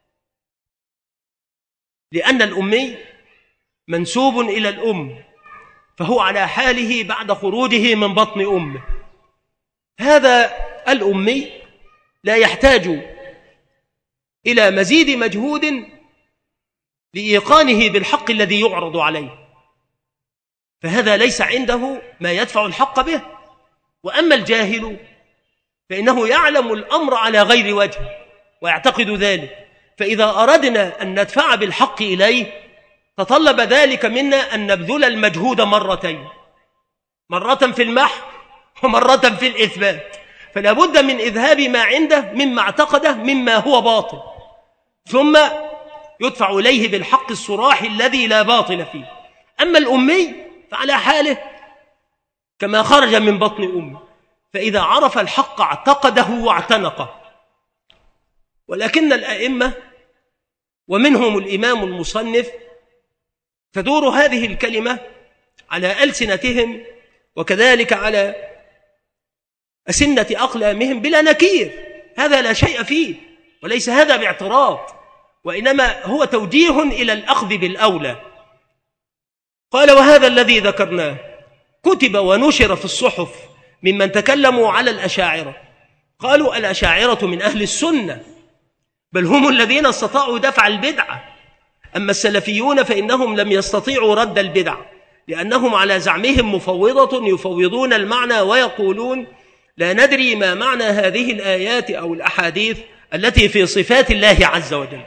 لأن الأمي منسوب إلى الأم، فهو على حاله بعد خروجه من بطن أمه. هذا الأمي لا يحتاج إلى مزيد مجهود لإيقانه بالحق الذي يعرض عليه، فهذا ليس عنده ما يدفع الحق به. وأما الجاهل فإنه يعلم الأمر على غير وجه ويعتقد ذلك، فإذا أردنا أن ندفع بالحق إليه تطلب ذلك منا أن نبذل المجهود مرتين، مرة في المحو ومرة في الإثبات، فلا بد من إذهاب ما عنده مما اعتقده مما هو باطل، ثم يدفع إليه بالحق الصراح الذي لا باطل فيه. أما الأمي فعلى حاله كما خرج من بطن أمه، فإذا عرف الحق اعتقده واعتنقه. ولكن الأئمة ومنهم الإمام المصنف تدور هذه الكلمة على ألسنتهم وكذلك على أسنة أقلامهم بلا نكير، هذا لا شيء فيه، وليس هذا باعتراض، وإنما هو توجيه إلى الأخذ بالأولى. قال وهذا الذي ذكرناه كتب ونشر في الصحف ممن تكلموا على الأشاعرة. قالوا الأشاعرة من أهل السنة، بل هم الذين استطاعوا دفع البدعة. أما السلفيون فإنهم لم يستطيعوا رد البدع، لأنهم على زعمهم مفوضة يفوضون المعنى ويقولون لا ندري ما معنى هذه الآيات أو الأحاديث التي في صفات الله عز وجل.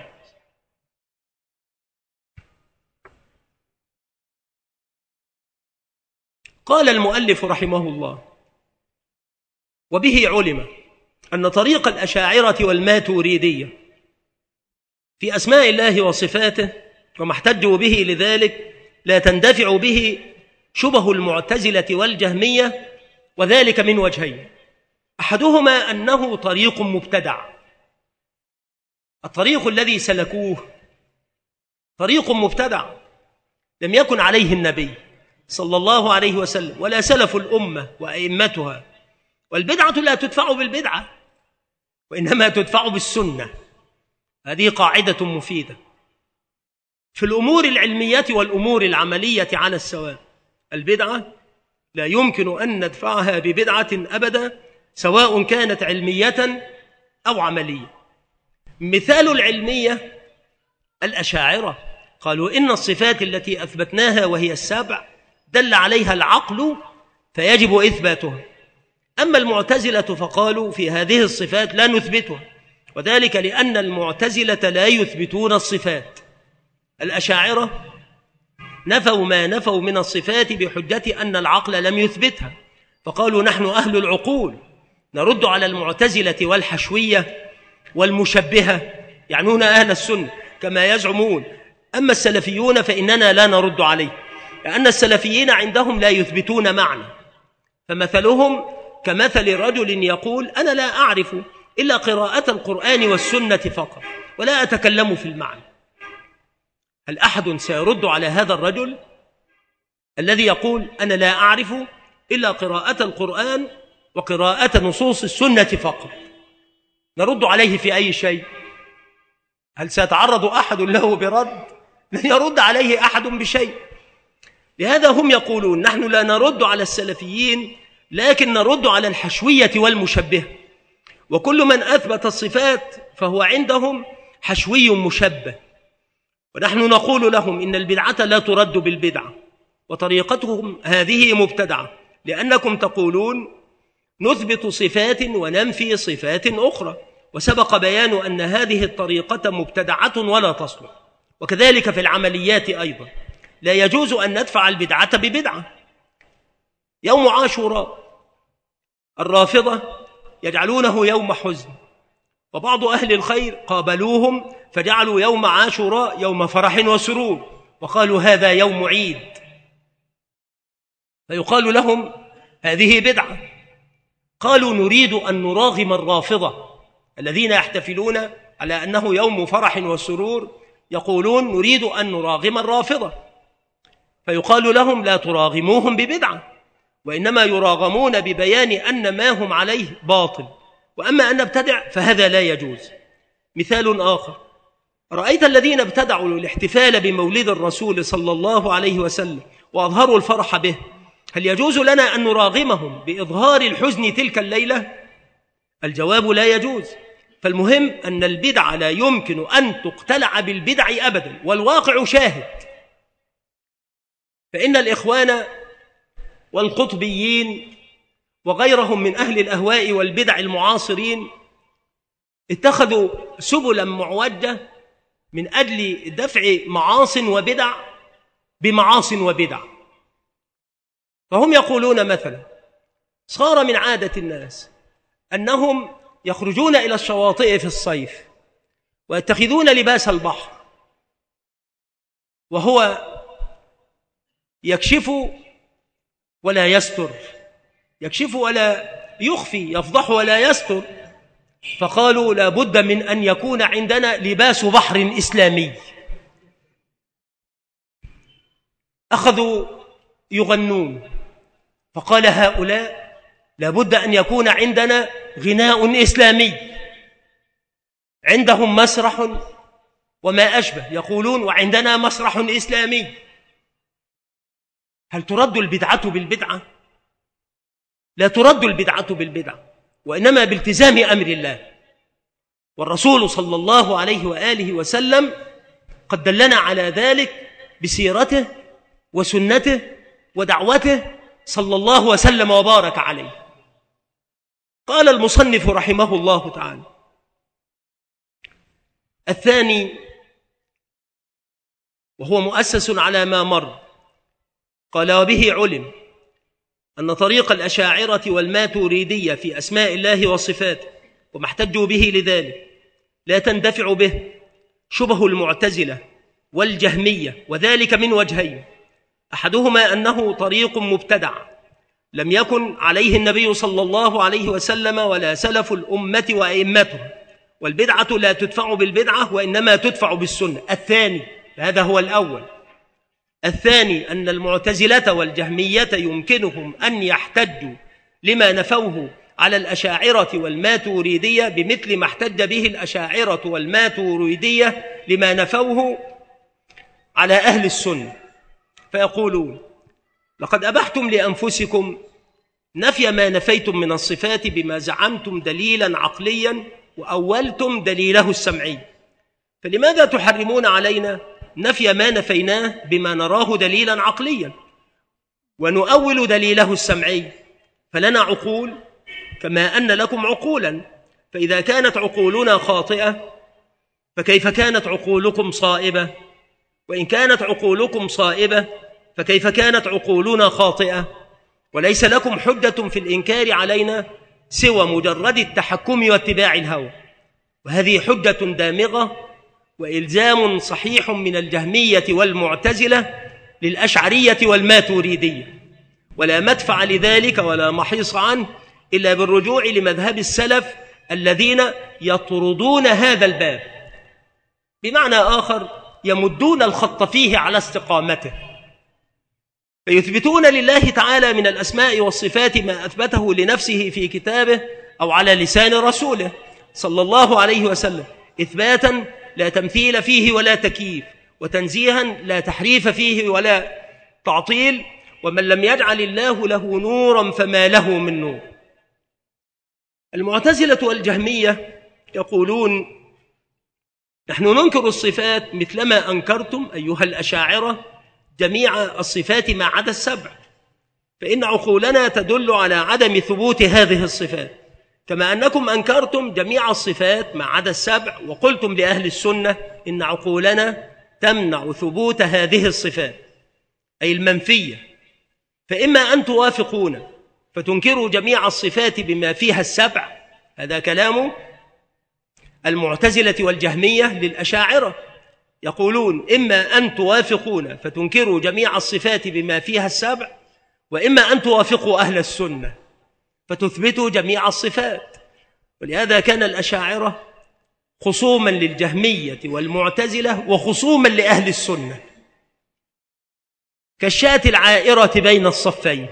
قال المؤلف رحمه الله: وبه علم أن طريق الأشاعرة والماتوريدية في أسماء الله وصفاته وما احتجوا به لذلك لا تندفع به شبه المعتزلة والجهمية، وذلك من وجهين: أحدهما أنه طريق مبتدع. الطريق الذي سلكوه طريق مبتدع لم يكن عليه النبي صلى الله عليه وسلم ولا سلف الأمة وأئمتها، والبدعة لا تدفع بالبدعة وإنما تدفع بالسنة. هذه قاعدة مفيدة في الأمور العلمية والأمور العملية على السواء. البدعة لا يمكن أن ندفعها ببدعة أبدا، سواء كانت علمية أو عملية. مثال العلمية الأشاعرة قالوا إن الصفات التي أثبتناها وهي السبع دل عليها العقل فيجب إثباتها. أما المعتزلة فقالوا في هذه الصفات لا نثبتها، وذلك لأن المعتزلة لا يثبتون الصفات. الأشاعرة نفوا ما نفوا من الصفات بحجة أن العقل لم يثبتها، فقالوا نحن أهل العقول نرد على المعتزلة والحشوية والمشبهة، يعنون أهل السنة كما يزعمون. أما السلفيون فإننا لا نرد عليه، لأن السلفيين عندهم لا يثبتون معنى، فمثلهم كمثل رجل يقول أنا لا أعرف إلا قراءة القرآن والسنة فقط ولا أتكلم في المعنى. هل أحد سيرد على هذا الرجل الذي يقول أنا لا أعرف إلا قراءة القرآن وقراءة نصوص السنة فقط؟ نرد عليه في أي شيء؟ هل سيتعرض أحد له برد؟ لن يرد عليه أحد بشيء. لهذا هم يقولون نحن لا نرد على السلفيين، لكن نرد على الحشوية والمشبهة، وكل من أثبت الصفات فهو عندهم حشوي مشبه. ونحن نقول لهم إن البدعة لا ترد بالبدعة، وطريقتهم هذه مبتدعة، لأنكم تقولون نثبت صفات وننفي صفات أخرى، وسبق بيان أن هذه الطريقة مبتدعة ولا تصلح. وكذلك في العمليات أيضا لا يجوز أن ندفع البدعة ببدعة. يوم عاشوراء الرافضة يجعلونه يوم حزن، وبعض أهل الخير قابلوهم فجعلوا يوم عاشوراء يوم فرح وسرور، وقالوا هذا يوم عيد، فيقال لهم هذه بدعة. قالوا نريد أن نراغم الرافضة الذين يحتفلون على أنه يوم فرح وسرور، يقولون نريد أن نراغم الرافضة، فيقال لهم لا تراغموهم ببدعة، وإنما يراغمون ببيان أن ما هم عليه باطل، وأما أن نبتدع فهذا لا يجوز. مثال آخر: رأيت الذين ابتدعوا الاحتفال بمولد الرسول صلى الله عليه وسلم وأظهروا الفرح به، هل يجوز لنا أن نراغمهم بإظهار الحزن تلك الليلة؟ الجواب لا يجوز. فالمهم أن البدع لا يمكن أن تقتلع بالبدع أبدا، والواقع شاهد. فإن الإخوان والقطبيين وغيرهم من أهل الأهواء والبدع المعاصرين اتخذوا سبلا معوجة من أجل دفع معاص وبدع بمعاص وبدع. فهم يقولون مثلا صار من عادة الناس أنهم يخرجون إلى الشواطئ في الصيف ويتخذون لباس البحر، وهو يكشف ولا يستر، يكشف ولا يخفي، يفضح ولا يستر. فقالوا لا بد من أن يكون عندنا لباس بحر إسلامي. أخذوا يغنون، فقال هؤلاء لا بد أن يكون عندنا غناء إسلامي. عندهم مسرح وما أشبه، يقولون وعندنا مسرح إسلامي. هل ترد البدعة بالبدعة؟ لا ترد البدعة بالبدعة، وإنما بالتزام أمر الله. والرسول صلى الله عليه وآله وسلم قد دلنا على ذلك بسيرته وسنته ودعوته صلى الله وسلم وبارك عليه. قال المصنف رحمه الله تعالى: الثاني، وهو مؤسس على ما مر، قال: وبه علم أن طريق الأشاعرة والماتريدية في أسماء الله وصفاته وما احتجوا به لذلك لا تندفع به شبه المعتزلة والجهمية، وذلك من وجهين: أحدهما أنه طريق مبتدع لم يكن عليه النبي صلى الله عليه وسلم ولا سلف الأمة وأئمته، والبدعة لا تدفع بالبدعة وإنما تدفع بالسنة. الثاني، هذا هو الأول، الثاني أن المعتزلة والجهمية يمكنهم أن يحتجوا لما نفوه على الأشاعرة والماتريدية بمثل ما احتج به الأشاعرة والماتريدية لما نفوه على أهل السنة، فيقولون: لقد أبحتم لأنفسكم نفي ما نفيتم من الصفات بما زعمتم دليلا عقليا وأولتم دليله السمعي، فلماذا تحرمون علينا نفي ما نفيناه بما نراه دليلا عقليا ونؤول دليله السمعي؟ فلنا عقول كما أن لكم عقولا، فإذا كانت عقولنا خاطئة فكيف كانت عقولكم صائبة؟ وإن كانت عقولكم صائبة فكيف كانت عقولنا خاطئة؟ وليس لكم حجة في الإنكار علينا سوى مجرد التحكم واتباع الهوى، وهذه حجة دامغة وإلزام صحيح من الجهمية والمعتزلة للأشعرية والماتريدية، ولا مدفع لذلك ولا محيص عنه إلا بالرجوع لمذهب السلف الذين يطردون هذا الباب، بمعنى آخر يمدون الخط فيه على استقامته، فيثبتون لله تعالى من الأسماء والصفات ما أثبته لنفسه في كتابه أو على لسان رسوله صلى الله عليه وسلم إثباتا لا تمثيل فيه ولا تكييف، وتنزيها لا تحريف فيه ولا تعطيل، ومن لم يجعل الله له نورا فما له من نور. المعتزلة والجهمية يقولون: نحن ننكر الصفات مثلما أنكرتم أيها الأشاعرة جميع الصفات ما عدا السبع، فإن عقولنا تدل على عدم ثبوت هذه الصفات، كما أنكم أنكرتم جميع الصفات ما عدا السبع، وقلتم لأهل السنة إن عقولنا تمنع ثبوت هذه الصفات أي المنفية، فإما أن توافقون فتنكروا جميع الصفات بما فيها السبع، هذا كلام المعتزلة والجهمية للأشاعرة، يقولون: إما أن توافقون فتنكروا جميع الصفات بما فيها السبع، وإما أن توافقوا أهل السنة فتثبتوا جميع الصفات. ولهذا كان الأشاعرة خصوما للجهمية والمعتزلة وخصوما لأهل السنة، كالشاة العائرة بين الصفين.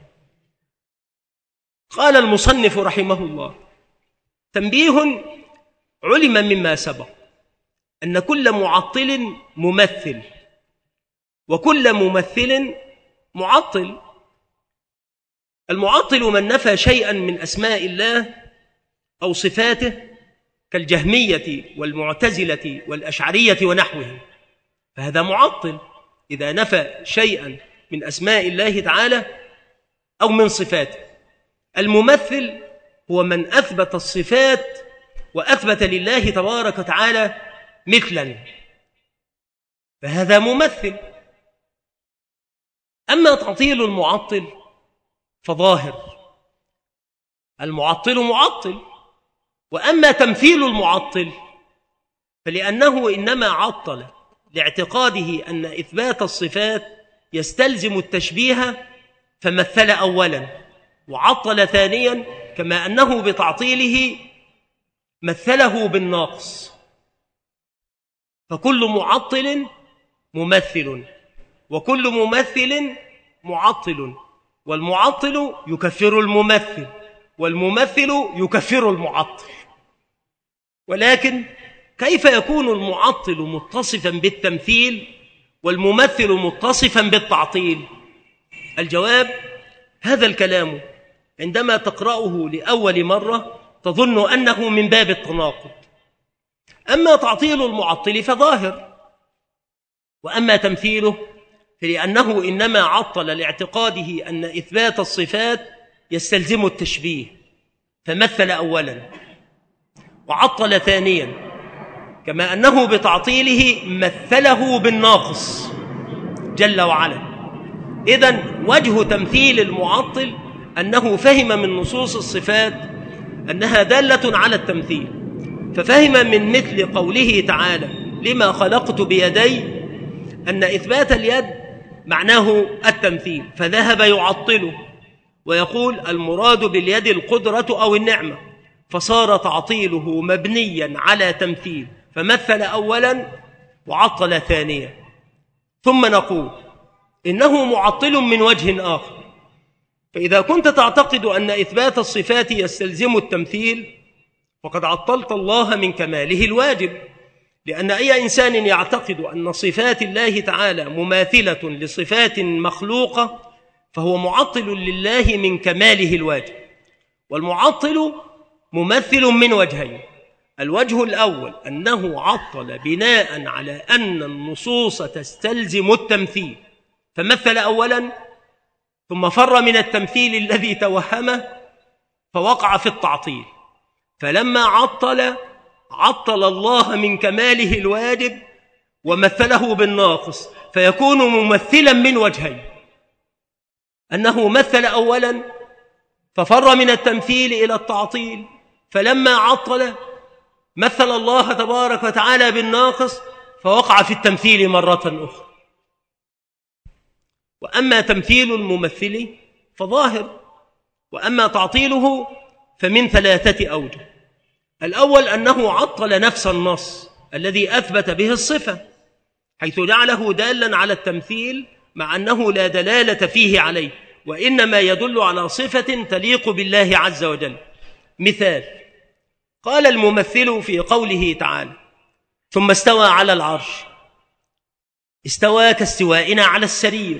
قال المصنف رحمه الله: تنبيه: علم مما سبق أن كل معطل ممثل، وكل ممثل معطل. المعطل من نفى شيئا من أسماء الله أو صفاته كالجهمية والمعتزلة والأشعرية ونحوهم، فهذا معطل إذا نفى شيئا من أسماء الله تعالى أو من صفاته. الممثل هو من أثبت الصفات وأثبت لله تبارك وتعالى مثلا، فهذا ممثل. أما تعطيل المعطل فظاهر، المعطل معطل. وأما تمثيل المعطل فلأنه إنما عطل لاعتقاده أن إثبات الصفات يستلزم التشبيه فمثل أولا وعطل ثانيا، كما أنه بتعطيله مثله بالناقص. فكل معطل ممثل، وكل ممثل معطل، والمعطل يكفر الممثل، والممثل يكفر المعطل. ولكن كيف يكون المعطل متصفا بالتمثيل والممثل متصفا بالتعطيل؟ الجواب: هذا الكلام عندما تقرأه لأول مرة تظن أنه من باب التناقض. أما تعطيل المعطل فظاهر، وأما تمثيله فلأنه إنما عطل لاعتقاده أن إثبات الصفات يستلزم التشبيه، فمثل أولا وعطل ثانيا، كما أنه بتعطيله مثله بالناقص جل وعلا. إذن وجه تمثيل المعطل أنه فهم من نصوص الصفات أنها دالة على التمثيل، ففهم من مثل قوله تعالى لما خلقت بيدي أن إثبات اليد معناه التمثيل، فذهب يعطله ويقول المراد باليد القدرة أو النعمة، فصار تعطيله مبنيا على تمثيل، فمثل أولا وعطل ثانيا. ثم نقول إنه معطل من وجه آخر. فإذا كنت تعتقد أن إثبات الصفات يستلزم التمثيل فقد عطلت الله من كماله الواجب، لأن أي إنسان يعتقد أن صفات الله تعالى مماثلة لصفات مخلوقة فهو معطل لله من كماله الواجب. والمعطل ممثل من وجهين: الوجه الأول أنه عطل بناء على أن النصوص تستلزم التمثيل، فمثل أولا ثم فر من التمثيل الذي توهمه فوقع في التعطيل، فلما عطل الله من كماله الواجب ومثله بالناقص، فيكون ممثلا من وجهين: أنه مثل أولا ففر من التمثيل إلى التعطيل، فلما عطل مثل الله تبارك وتعالى بالناقص فوقع في التمثيل مرة أخرى. وأما تمثيل الممثل فظاهر، وأما تعطيله فمن 3 أوجه. الأول أنه عطل نفس النص الذي أثبت به الصفة، حيث جعله دالا على التمثيل مع أنه لا دلالة فيه عليه، وإنما يدل على صفة تليق بالله عز وجل. مثال: قال الممثل في قوله تعالى ثم استوى على العرش، استوى كاستوائنا على السرير،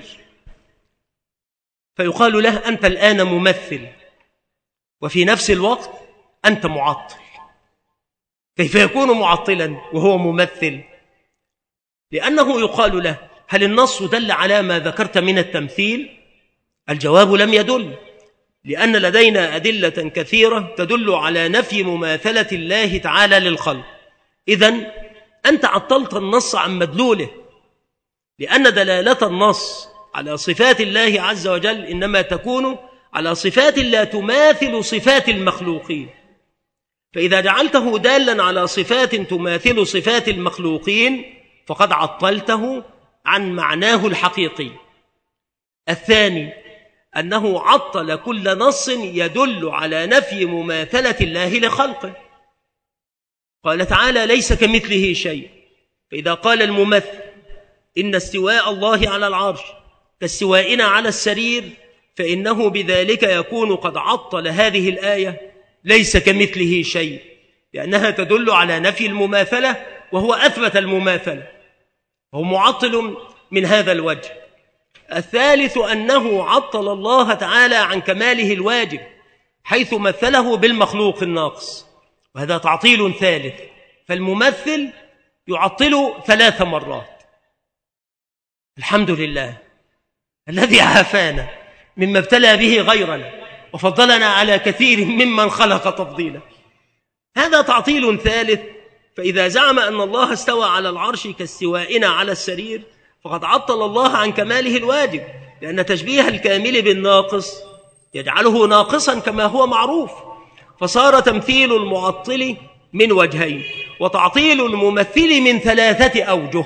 فيقال له أنت الآن ممثل وفي نفس الوقت أنت معطل. كيف يكون معطلا وهو ممثل؟ لأنه يقال له هل النص دل على ما ذكرت من التمثيل؟ الجواب لم يدل، لأن لدينا أدلة كثيرة تدل على نفي مماثلة الله تعالى للخلق. إذن أنت عطلت النص عن مدلوله، لأن دلالة النص على صفات الله عز وجل إنما تكون على صفات لا تماثل صفات المخلوقين، فإذا جعلته دالا على صفات تماثل صفات المخلوقين فقد عطلته عن معناه الحقيقي. الثاني أنه عطل كل نص يدل على نفي مماثلة الله لخلقه. قال تعالى ليس كمثله شيء، فإذا قال الممثل إن استواء الله على العرش كاستوائنا على السرير، فإنه بذلك يكون قد عطل هذه الآية ليس كمثله شيء، لأنها تدل على نفي المماثلة وهو أثبت المماثلة، وهو معطل من هذا الوجه. الثالث أنه عطل الله تعالى عن كماله الواجب حيث مثله بالمخلوق الناقص، وهذا تعطيل ثالث. فالممثل يعطل 3 مرات. الحمد لله الذي عافانا مما ابتلى به غيرنا وفضلنا على كثير ممن خلق تفضيلا. هذا تعطيل ثالث. فإذا زعم أن الله استوى على العرش كاستوائنا على السرير فقد عطل الله عن كماله الواجب، لأن تشبيه الكامل بالناقص يجعله ناقصا كما هو معروف، فصار تمثيل المعطل من وجهين وتعطيل الممثل من 3 أوجه.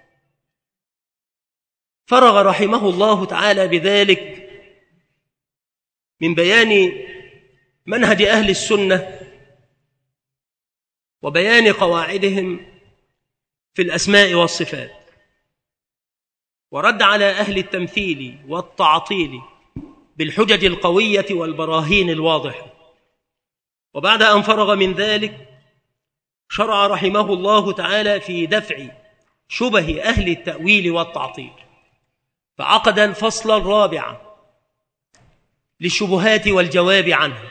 فرغ رحمه الله تعالى بذلك من بيان منهج أهل السنة وبيان قواعدهم في الأسماء والصفات، ورد على أهل التمثيل والتعطيل بالحجج القوية والبراهين الواضحة. وبعد أن فرغ من ذلك شرع رحمه الله تعالى في دفع شبه أهل التأويل والتعطيل، فعقد الفصل الرابع للشبهات والجواب عنها،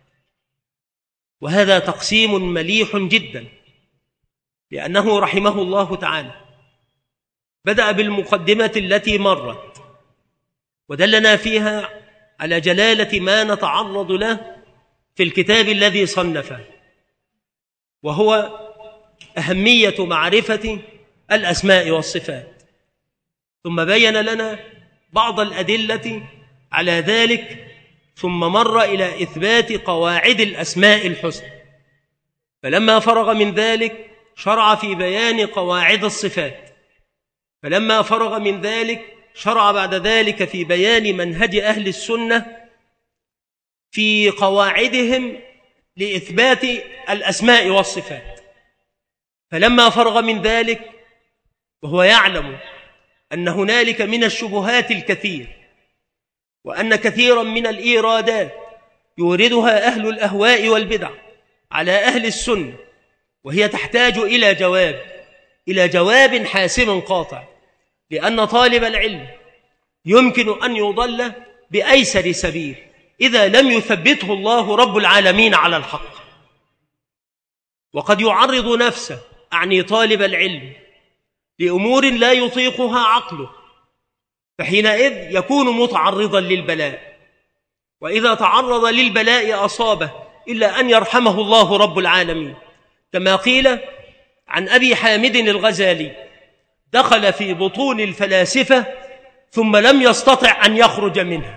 وهذا تقسيم مليح جدا، لأنه رحمه الله تعالى بدأ بالمقدمة التي مرت ودلنا فيها على جلالة ما نتعرض له في الكتاب الذي صنفه، وهو أهمية معرفة الأسماء والصفات، ثم بين لنا بعض الأدلة على ذلك، ثم مر إلى إثبات قواعد الأسماء الحسنى. فلما فرغ من ذلك شرع في بيان قواعد الصفات، فلما فرغ من ذلك شرع بعد ذلك في بيان منهج أهل السنة في قواعدهم لإثبات الأسماء والصفات. فلما فرغ من ذلك وهو يعلم أن هنالك من الشبهات الكثير، وأن كثيرا من الإيرادات يوردها أهل الأهواء والبدع على أهل السنة، وهي تحتاج إلى جواب حاسم قاطع، لأن طالب العلم يمكن أن يضل بأيسر سبيل إذا لم يثبته الله رب العالمين على الحق. وقد يعرض نفسه، أعني طالب العلم، لأمور لا يطيقها عقله، فحينئذ يكون متعرضا للبلاء، وإذا تعرض للبلاء أصابه إلا أن يرحمه الله رب العالمين، كما قيل عن أبي حامد الغزالي: دخل في بطون الفلاسفة ثم لم يستطع أن يخرج منها.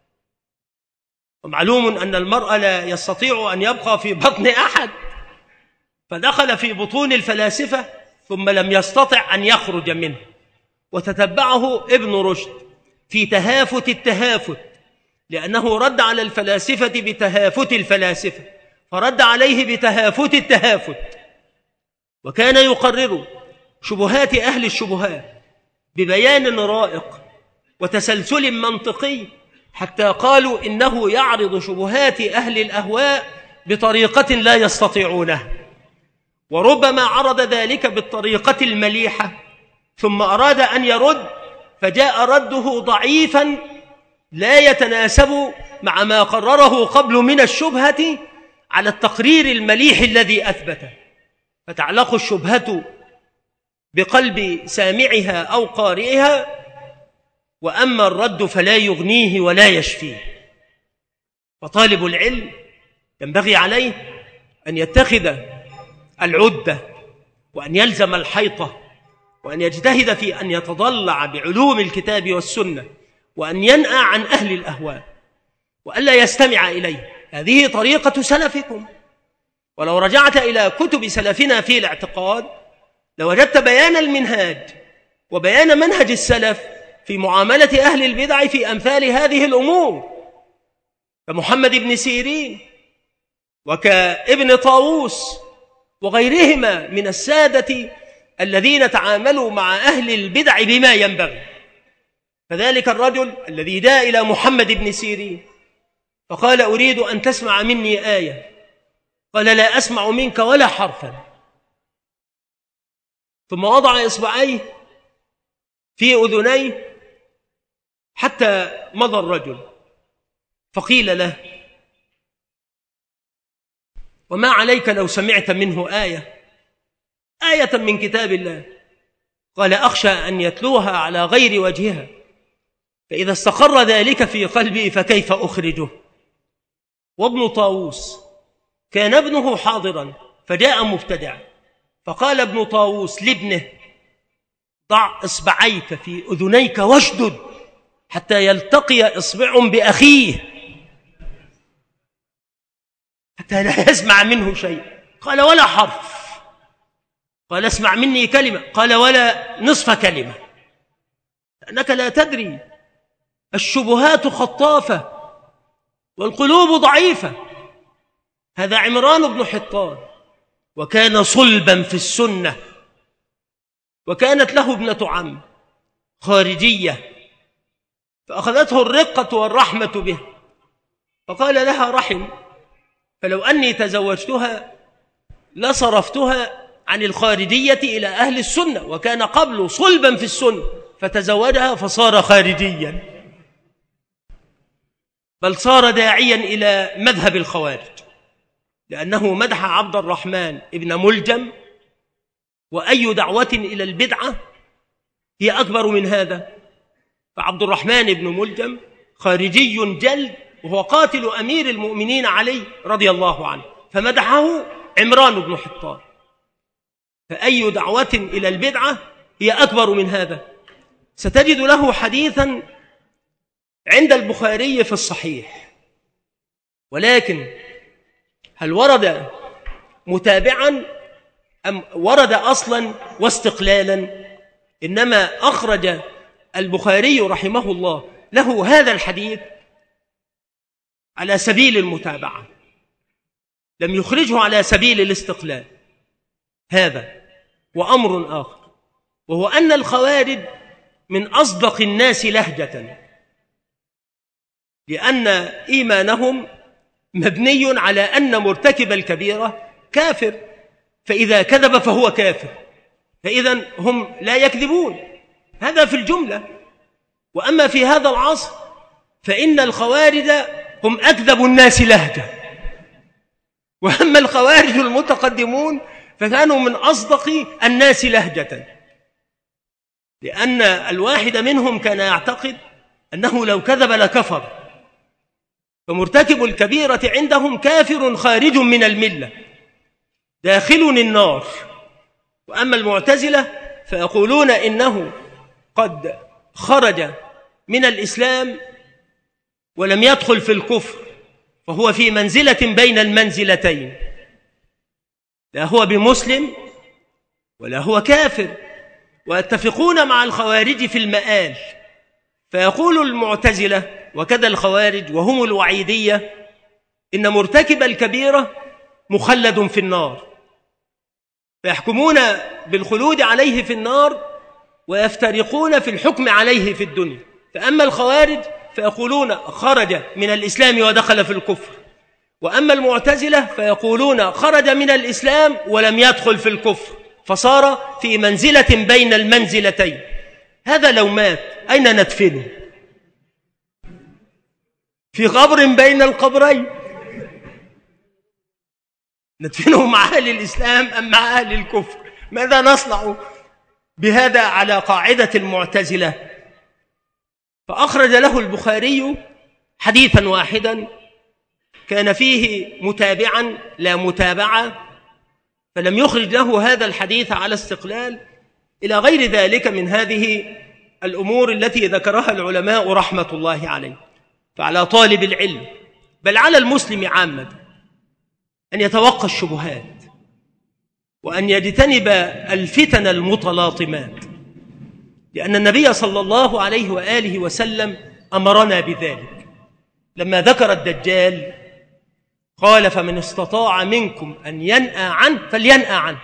ومعلوم أن المرء لا يستطيع أن يبقى في بطن أحد، فدخل في بطون الفلاسفة ثم لم يستطع أن يخرج منه. وتتبعه ابن رشد في تهافت التهافت، لأنه رد على الفلاسفة بتهافت الفلاسفة، فرد عليه بتهافت التهافت، وكان يقرر شبهات أهل الشبهات ببيان رائق وتسلسل منطقي، حتى قالوا إنه يعرض شبهات أهل الأهواء بطريقة لا يستطيعونها. وربما عرض ذلك بالطريقة المليحة ثم أراد أن يرد، فجاء رده ضعيفا لا يتناسب مع ما قرره قبل من الشبهة على التقرير المليح الذي أثبته، فتعلق الشبهة بقلب سامعها أو قارئها، وأما الرد فلا يغنيه ولا يشفيه. فطالب العلم ينبغي عليه أن يتخذ العدة، وأن يلزم الحيطة، وأن يجتهد في أن يتضلع بعلوم الكتاب والسنة، وأن ينأى عن أهل الأهواء، وألا يستمع إليه. هذه طريقة سلفكم، ولو رجعت إلى كتب سلفنا في الاعتقاد لوجدت بيان المنهاج وبيان منهج السلف في معاملة أهل البدع في أمثال هذه الأمور، كمحمد بن سيرين وكابن طاووس وغيرهما من السادة الذين تعاملوا مع أهل البدع بما ينبغي. فذلك الرجل الذي جاء إلى محمد بن سيرين فقال: أريد أن تسمع مني آية. قال: لا أسمع منك ولا حرفا. ثم وضع إصبعيه في أذنيه حتى مضى الرجل، فقيل له: وما عليك لو سمعت منه آية من كتاب الله؟ قال: أخشى أن يتلوها على غير وجهها، فإذا استقر ذلك في قلبي فكيف أخرجه؟ وابن طاووس كان ابنه حاضرا فجاء مبتدعا، فقال ابن طاووس لابنه: ضع إصبعيك في أذنيك واشدد حتى يلتقي إصبع بأخيه حتى لا يسمع منه شيء. قال: ولا حرف. قال: اسمع مني كلمة. قال: ولا نصف كلمة، لأنك لا تدري، الشبهات خطافة والقلوب ضعيفة. هذا عمران بن حطان، وكان صلبا في السنة، وكانت له ابنة عم خارجية، فأخذته الرقة والرحمة به، فقال لها: رحم، فلو أني تزوجتها لصرفتها عن الخارجية إلى أهل السنة، وكان قبل صلبا في السنة، فتزوجها فصار خارجيا، بل صار داعيا إلى مذهب الخوارج، لأنه مدح عبد الرحمن ابن ملجم، وأي دعوة إلى البدعة هي أكبر من هذا؟ فعبد الرحمن ابن ملجم خارجي جلد وهو قاتل أمير المؤمنين علي رضي الله عنه، فمدحه عمران بن حطان. فأي دعوة إلى البدعة هي أكبر من هذا؟ ستجد له حديثا عند البخاري في الصحيح، ولكن هل ورد متابعا أم ورد أصلا واستقلالا؟ إنما أخرج البخاري رحمه الله له هذا الحديث على سبيل المتابعة، لم يخرجه على سبيل الاستقلال. هذا وأمر آخر، وهو أن الخوارج من أصدق الناس لهجة، لأن إيمانهم مبني على أن مرتكب الكبيرة كافر، فإذا كذب فهو كافر، فإذا هم لا يكذبون، هذا في الجملة. وأما في هذا العصر فإن الخوارج هم أكذب الناس لهجة، وأما الخوارج المتقدمون فكانوا من أصدق الناس لهجة، لأن الواحد منهم كان يعتقد أنه لو كذب لكفر، فمرتكب الكبيرة عندهم كافر خارج من الملة داخل النار. وأما المعتزلة فيقولون إنه قد خرج من الإسلام ولم يدخل في الكفر، فهو في منزلة بين المنزلتين، لا هو بمسلم ولا هو كافر. ويتفقون مع الخوارج في المآل، فيقول المعتزلة وكذا الخوارج وهم الوعيدية إن مرتكب الكبيرة مخلد في النار، فيحكمون بالخلود عليه في النار ويفترقون في الحكم عليه في الدنيا. فأما الخوارج فيقولون خرج من الإسلام ودخل في الكفر، وأما المعتزلة فيقولون خرج من الإسلام ولم يدخل في الكفر، فصار في منزلة بين المنزلتين. هذا لو مات أين ندفنه؟ في قبر بين القبرين، ندفنه مع أهل الإسلام أم مع أهل الكفر؟ ماذا نصنع بهذا على قاعدة المعتزلة؟ فأخرج له البخاري حديثا واحدا كان فيه متابعا لا متابعة، فلم يخرج له هذا الحديث على استقلال إلى غير ذلك من هذه الأمور التي ذكرها العلماء رحمة الله عليه. فعلى طالب العلم بل على المسلم عامة أن يتوقى الشبهات وأن يجتنب الفتن المتلاطمات، لأن النبي صلى الله عليه وآله وسلم أمرنا بذلك لما ذكر الدجال، قال فمن استطاع منكم أن ينأى عنه فلينأى عنه.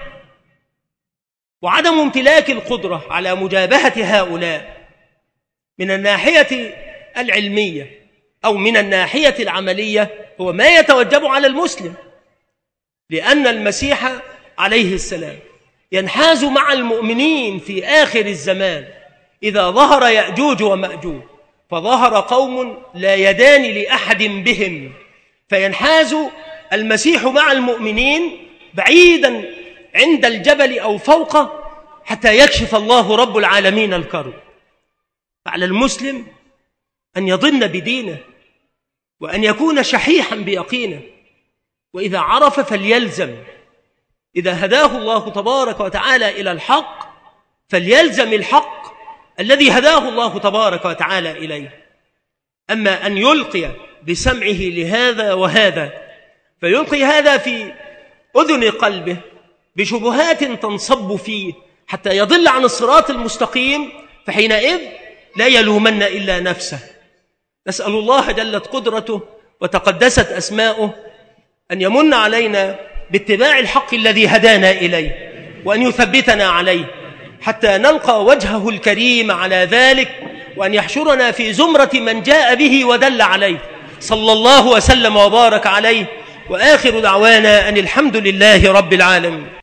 وعدم امتلاك القدرة على مجابهة هؤلاء من الناحية العلمية أو من الناحية العملية هو ما يتوجب على المسلم، لأن المسيح عليه السلام ينحاز مع المؤمنين في آخر الزمان إذا ظهر يأجوج ومأجوج، فظهر قوم لا يدان لأحد بهم، فينحاز المسيح مع المؤمنين بعيدا عند الجبل أو فوقه حتى يكشف الله رب العالمين الكرب. فعلى المسلم أن يضن بدينه وأن يكون شحيحا بيقينه، وإذا عرف فليلزم، إذا هداه الله تبارك وتعالى إلى الحق فليلزم الحق الذي هداه الله تبارك وتعالى إليه. أما أن يلقي بسمعه لهذا وهذا، فيلقي هذا في أذن قلبه بشبهات تنصب فيه حتى يضل عن الصراط المستقيم، فحينئذ لا يلومن إلا نفسه. نسأل الله جلت قدرته وتقدست أسماؤه أن يمن علينا باتباع الحق الذي هدانا إليه، وأن يثبتنا عليه حتى نلقى وجهه الكريم على ذلك، وأن يحشرنا في زمرة من جاء به ودل عليه، صلى الله وسلم وبارك عليه. وآخر دعوانا أن الحمد لله رب العالمين.